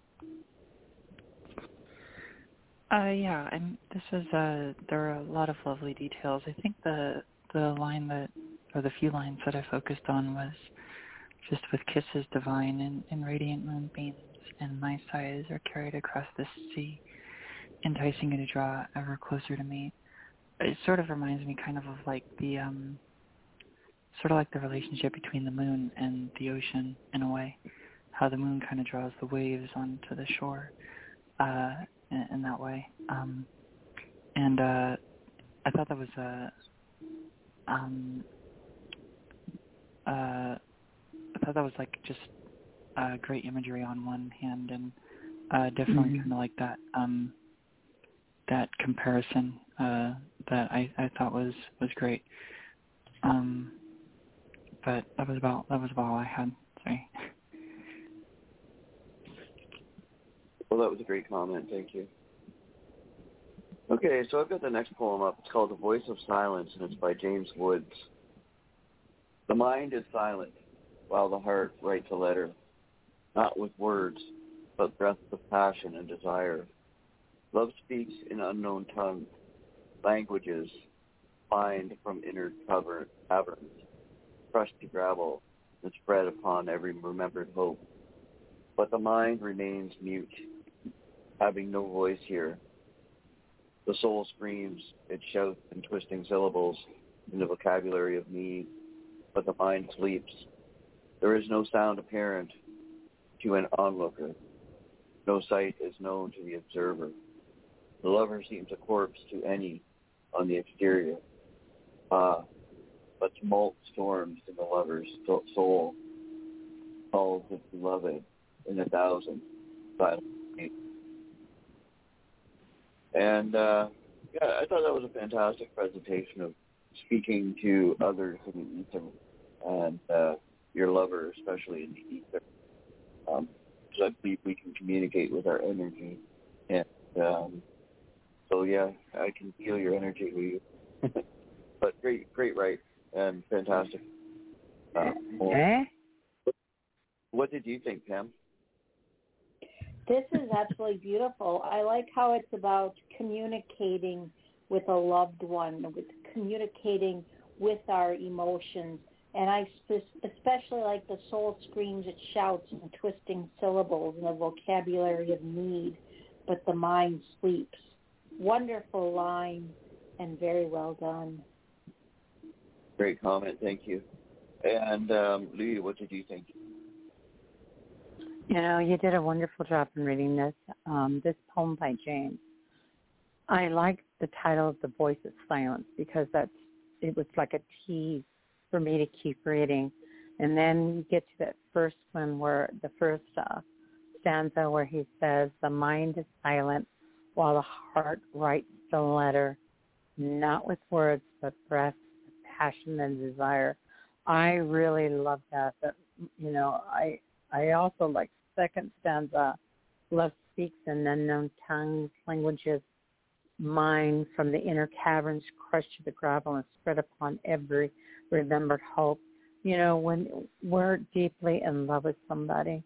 Yeah, and this is there are a lot of lovely details. I think the line or the few lines that I focused on was just with kisses divine and radiant moonbeams, and my sighs are carried across the sea, enticing you to draw ever closer to me. It sort of reminds me kind of like the sort of like the relationship between the moon and the ocean in a way, how the moon kind of draws the waves onto the shore in that way. And I thought that was I thought that was like just great imagery on one hand, and definitely kind of like that that comparison that I thought was great. But that was about all I had. Sorry. Well, that was a great comment. Thank you. Okay, so I've got the next poem up. It's called The Voice of Silence, and it's by James Woods. The mind is silent, while the heart writes a letter, not with words, but breaths of passion and desire. Love speaks in unknown tongues, languages find from inner caverns, crushed to gravel and spread upon every remembered hope. But the mind remains mute, having no voice here. The soul screams, it shouts in twisting syllables in the vocabulary of need, but the mind sleeps. There is no sound apparent to an onlooker. No sight is known to the observer. The lover seems a corpse to any on the exterior. But tumult storms in the lover's soul, calls its beloved in 1,000 silent nights. And I thought that was a fantastic presentation of speaking to others in the ether, and your lover, especially in the ether. So I believe we can communicate with our energy, and so yeah, I can feel your energy with you. But great write and fantastic. What did you think, Pam? This is absolutely beautiful. I like how it's about communicating with a loved one, with communicating with our emotions. And I especially like the soul screams, it shouts and twisting syllables in the vocabulary of need, but the mind sleeps. Wonderful line and very well done. Great comment. Thank you. And Lee, what did you think? You did a wonderful job in reading this poem by James. I like the title of The Voice of Silence because it was like a tease for me to keep reading. And then you get to that first one where the first stanza where he says, the mind is silent while the heart writes the letter, not with words, but breath, passion, and desire. I really love that. But, I also like second stanza, Love speaks in unknown tongues, languages, mine from the inner caverns, crushed to the gravel and spread upon every remembered hope. You know, when we're deeply in love with somebody,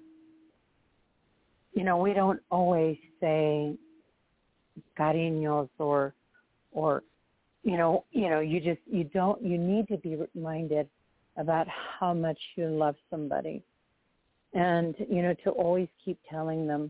you know, we don't always say cariños or you need to be reminded about how much you love somebody. And, you know, to always keep telling them,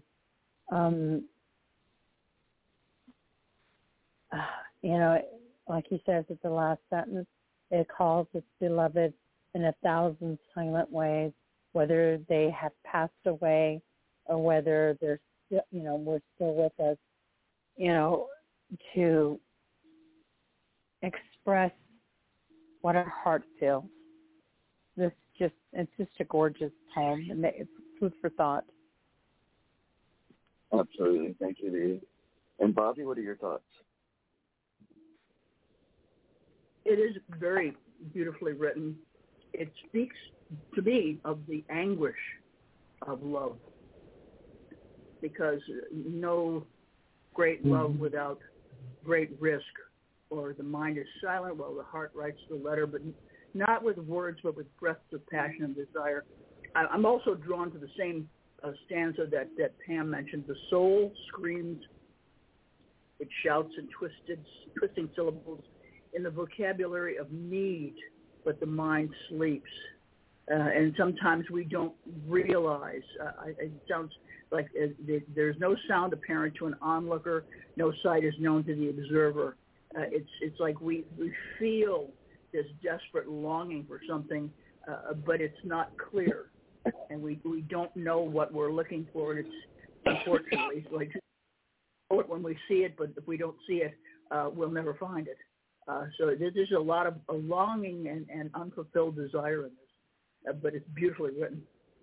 you know, like he says at the last sentence, it calls its beloved in 1,000 silent ways, whether they have passed away or whether they're still, you know, we're still with us, you know, to express what our heart feels. It's just a gorgeous poem, and it's food for thought. Absolutely. Thank you, Lee. And Bobby, what are your thoughts? It is very beautifully written. It speaks to me of the anguish of love, because no great love without great risk, or the mind is silent while the heart writes the letter, but not with words, but with breaths of passion and desire. I'm also drawn to the same stanza that Pam mentioned. The soul screams, it shouts in twisting syllables in the vocabulary of need, but the mind sleeps. And sometimes we don't realize. It sounds like there's no sound apparent to an onlooker, no sight is known to the observer. It's like we feel this desperate longing for something, but it's not clear, and we don't know what we're looking for. And it's unfortunately like when we see it, but if we don't see it, we'll never find it. So there's a lot of a longing and unfulfilled desire in this, but it's beautifully written.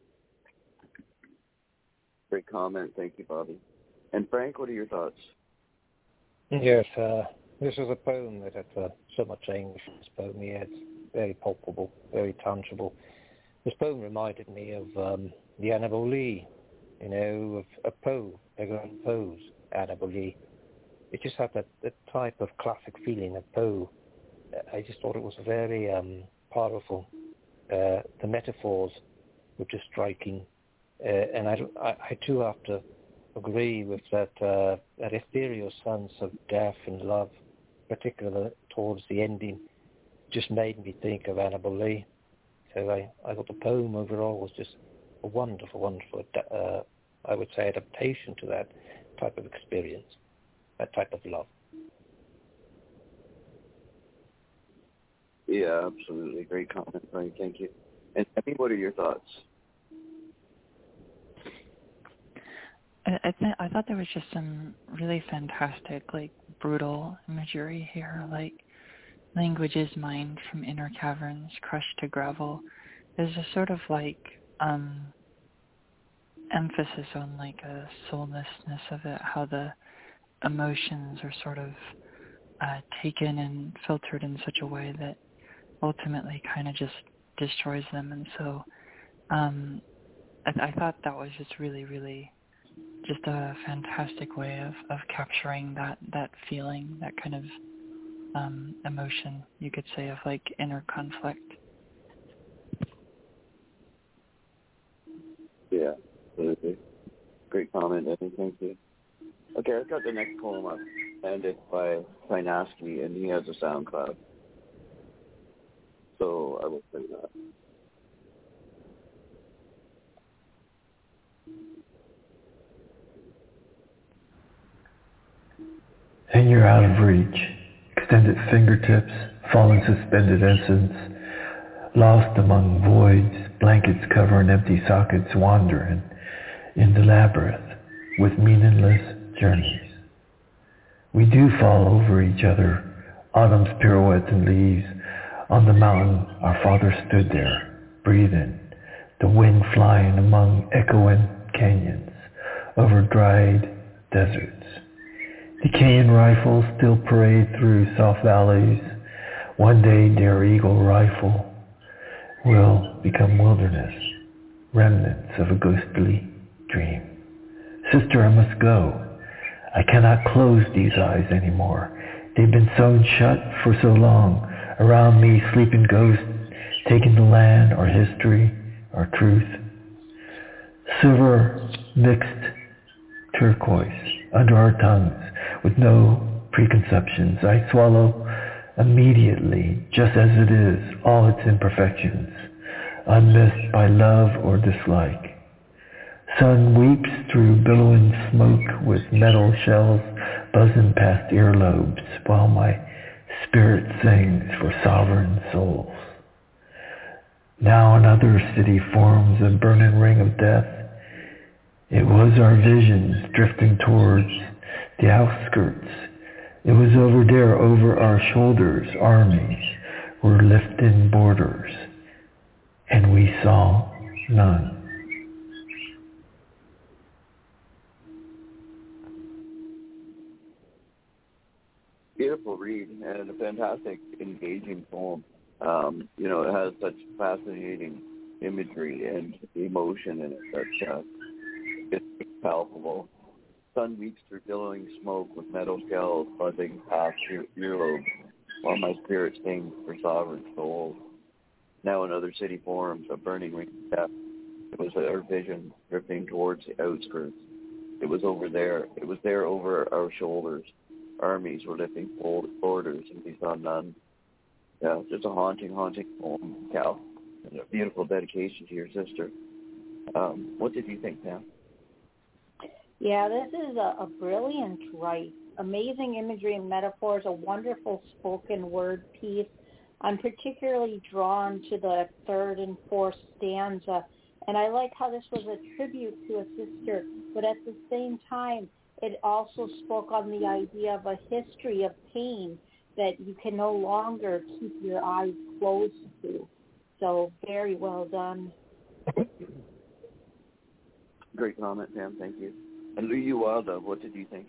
Great comment. Thank you, Bobby. And Frank, what are your thoughts? Yes, this is a poem that had so much anguish in this poem. It's very palpable, very tangible. This poem reminded me of the Annabel Lee, you know, of Poe, Edgar Allan Poe's Annabel Lee. It just had that type of classic feeling of Poe. I just thought it was very powerful. The metaphors were just striking. And I too have to agree with that ethereal sense of death and love, particularly towards the ending, just made me think of Annabel Lee. So I thought the poem overall was just a wonderful, wonderful, I would say, adaptation to that type of experience, that type of love. Yeah, absolutely. Great comment, Frank. Thank you. And Emmy, what are your thoughts? I thought there was just some really fantastic, like, brutal imagery here, like language is mined from inner caverns, crushed to gravel. There's a sort of like emphasis on like a soullessness of it, how the emotions are sort of taken and filtered in such a way that ultimately kind of just destroys them. And so I thought that was just really, really just a fantastic way of capturing that feeling, that kind of emotion, you could say, of like inner conflict. Yeah, absolutely. Great comment, Evan. Thank you. Okay, I've got the next poem up, and it's by Finaski, and he has a SoundCloud. So I will play that. And you're out of reach. Extended fingertips, fallen suspended essence, lost among voids, blankets covering empty sockets, wandering in the labyrinth with meaningless journeys. We do fall over each other, autumn's pirouettes and leaves. On the mountain our father stood there, breathing, the wind flying among echoing canyons, over dried deserts. Decaying rifles still parade through soft valleys. One day their eagle rifle will become wilderness, remnants of a ghostly dream. Sister, I must go. I cannot close these eyes anymore. They've been sewn shut for so long. Around me, sleeping ghosts, taking the land, our history, our truth. Silver mixed turquoise under our tongues with no preconceptions. I swallow immediately, just as it is, all its imperfections, unmissed by love or dislike. Sun weeps through billowing smoke with metal shells buzzing past earlobes while my spirit sings for sovereign souls. Now another city forms a burning ring of death. It was our visions drifting towards the outskirts. It was over there, over our shoulders, armies were lifting borders, and we saw none. Beautiful read and a fantastic, engaging poem. It has such fascinating imagery and emotion in it that it's palpable. Sun weeps through billowing smoke with metal shells buzzing past your earlobes, while my spirit sings for sovereign souls. Now another city forms, a burning ring of death. It was our vision drifting towards the outskirts. It was over there. It was there over our shoulders. Armies were lifting borders, and we saw none. Yeah, just a haunting poem, Cal. And a beautiful dedication to your sister. What did you think, Pam? Yeah, this is a brilliant write. Amazing imagery and metaphors, a wonderful spoken word piece. I'm particularly drawn to the third and fourth stanza, and I like how this was a tribute to a sister, but at the same time, it also spoke on the idea of a history of pain that you can no longer keep your eyes closed to. So very well done. Great comment, Pam. Thank you. And Luyu Wilddove, what did you think?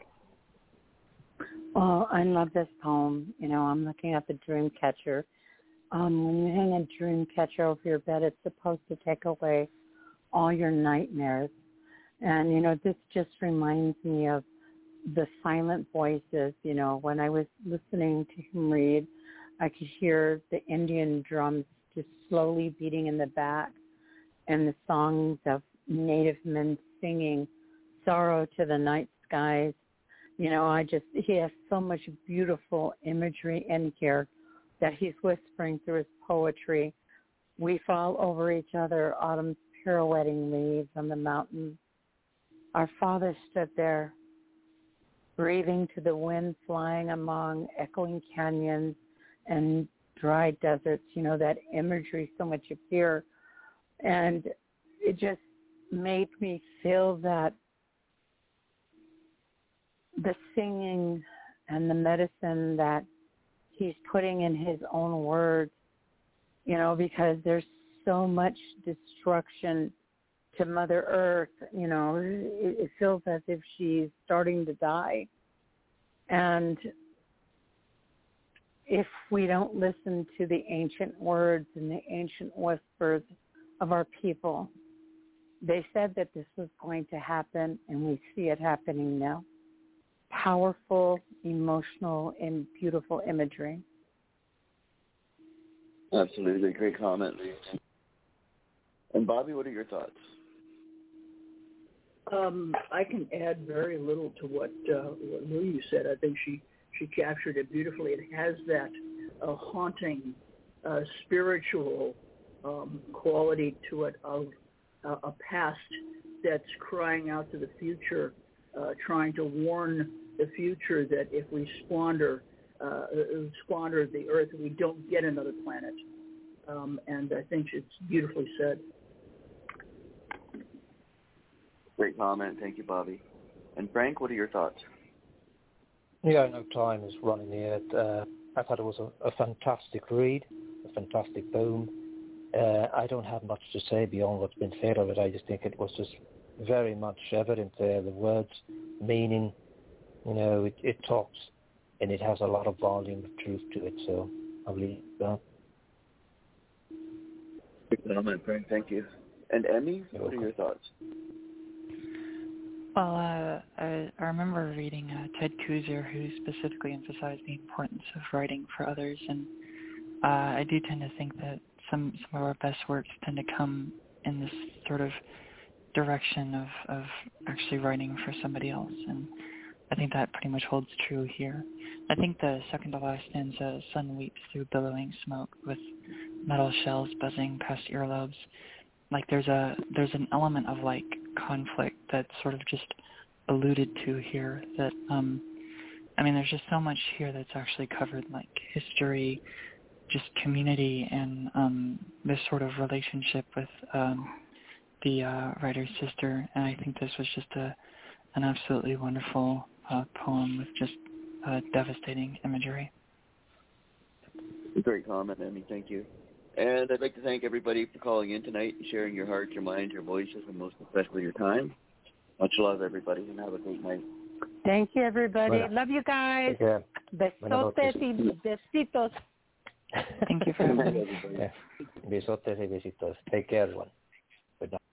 Well, I love this poem. I'm looking at the dream catcher. When you hang a dream catcher over your bed, it's supposed to take away all your nightmares. And, this just reminds me of the silent voices. When I was listening to him read, I could hear the Indian drums just slowly beating in the back and the songs of native men singing sorrow to the night skies. He has so much beautiful imagery in here that he's whispering through his poetry. We fall over each other, autumn's pirouetting leaves on the mountain. Our father stood there, breathing to the wind flying among echoing canyons and dry deserts, that imagery so much appear. And it just made me feel that the singing and the medicine that he's putting in his own words, because there's so much destruction to Mother Earth, it feels as if she's starting to die. And if we don't listen to the ancient words and the ancient whispers of our people, they said that this was going to happen, and we see it happening now. Powerful, emotional, and beautiful imagery. Absolutely. Great comment. And Bobby, what are your thoughts? I can add very little to what Luyu said. I think she captured it beautifully. It has that haunting, spiritual quality to it of a past that's crying out to the future, trying to warn the future that if we squander the earth, we don't get another planet. And I think it's beautifully said. Great comment. Thank you, Bobby. And Frank, what are your thoughts? Yeah, I know time is running out. I thought it was a fantastic read, a fantastic poem. I don't have much to say beyond what's been said of it. I just think it was just very much evident there, the words, meaning, it talks, and it has a lot of volume of truth to it, so I'll leave that. Good comment, Frank. Thank you. And Emmy, what are your thoughts? Well, I remember reading Ted Kooser, who specifically emphasized the importance of writing for others, and I do tend to think that some of our best works tend to come in this sort of direction of actually writing for somebody else, and I think that pretty much holds true here. I think the second to last stanza, sun weeps through billowing smoke with metal shells buzzing past earlobes. Like there's an element of like conflict that's sort of just alluded to here that, I mean, there's just so much here that's actually covered, like history, just community, and this sort of relationship with the writer's sister. And I think this was just an absolutely wonderful poem with just devastating imagery. Great comment, Emmy. Thank you. And I'd like to thank everybody for calling in tonight and sharing your hearts, your minds, your voices, and most especially your time. Much love, everybody, and have a great night. Thank you, everybody. Bueno. Love you guys. Besotes y besitos. Thank you for having me. Besotes y besitos. Take care, everyone. Good night.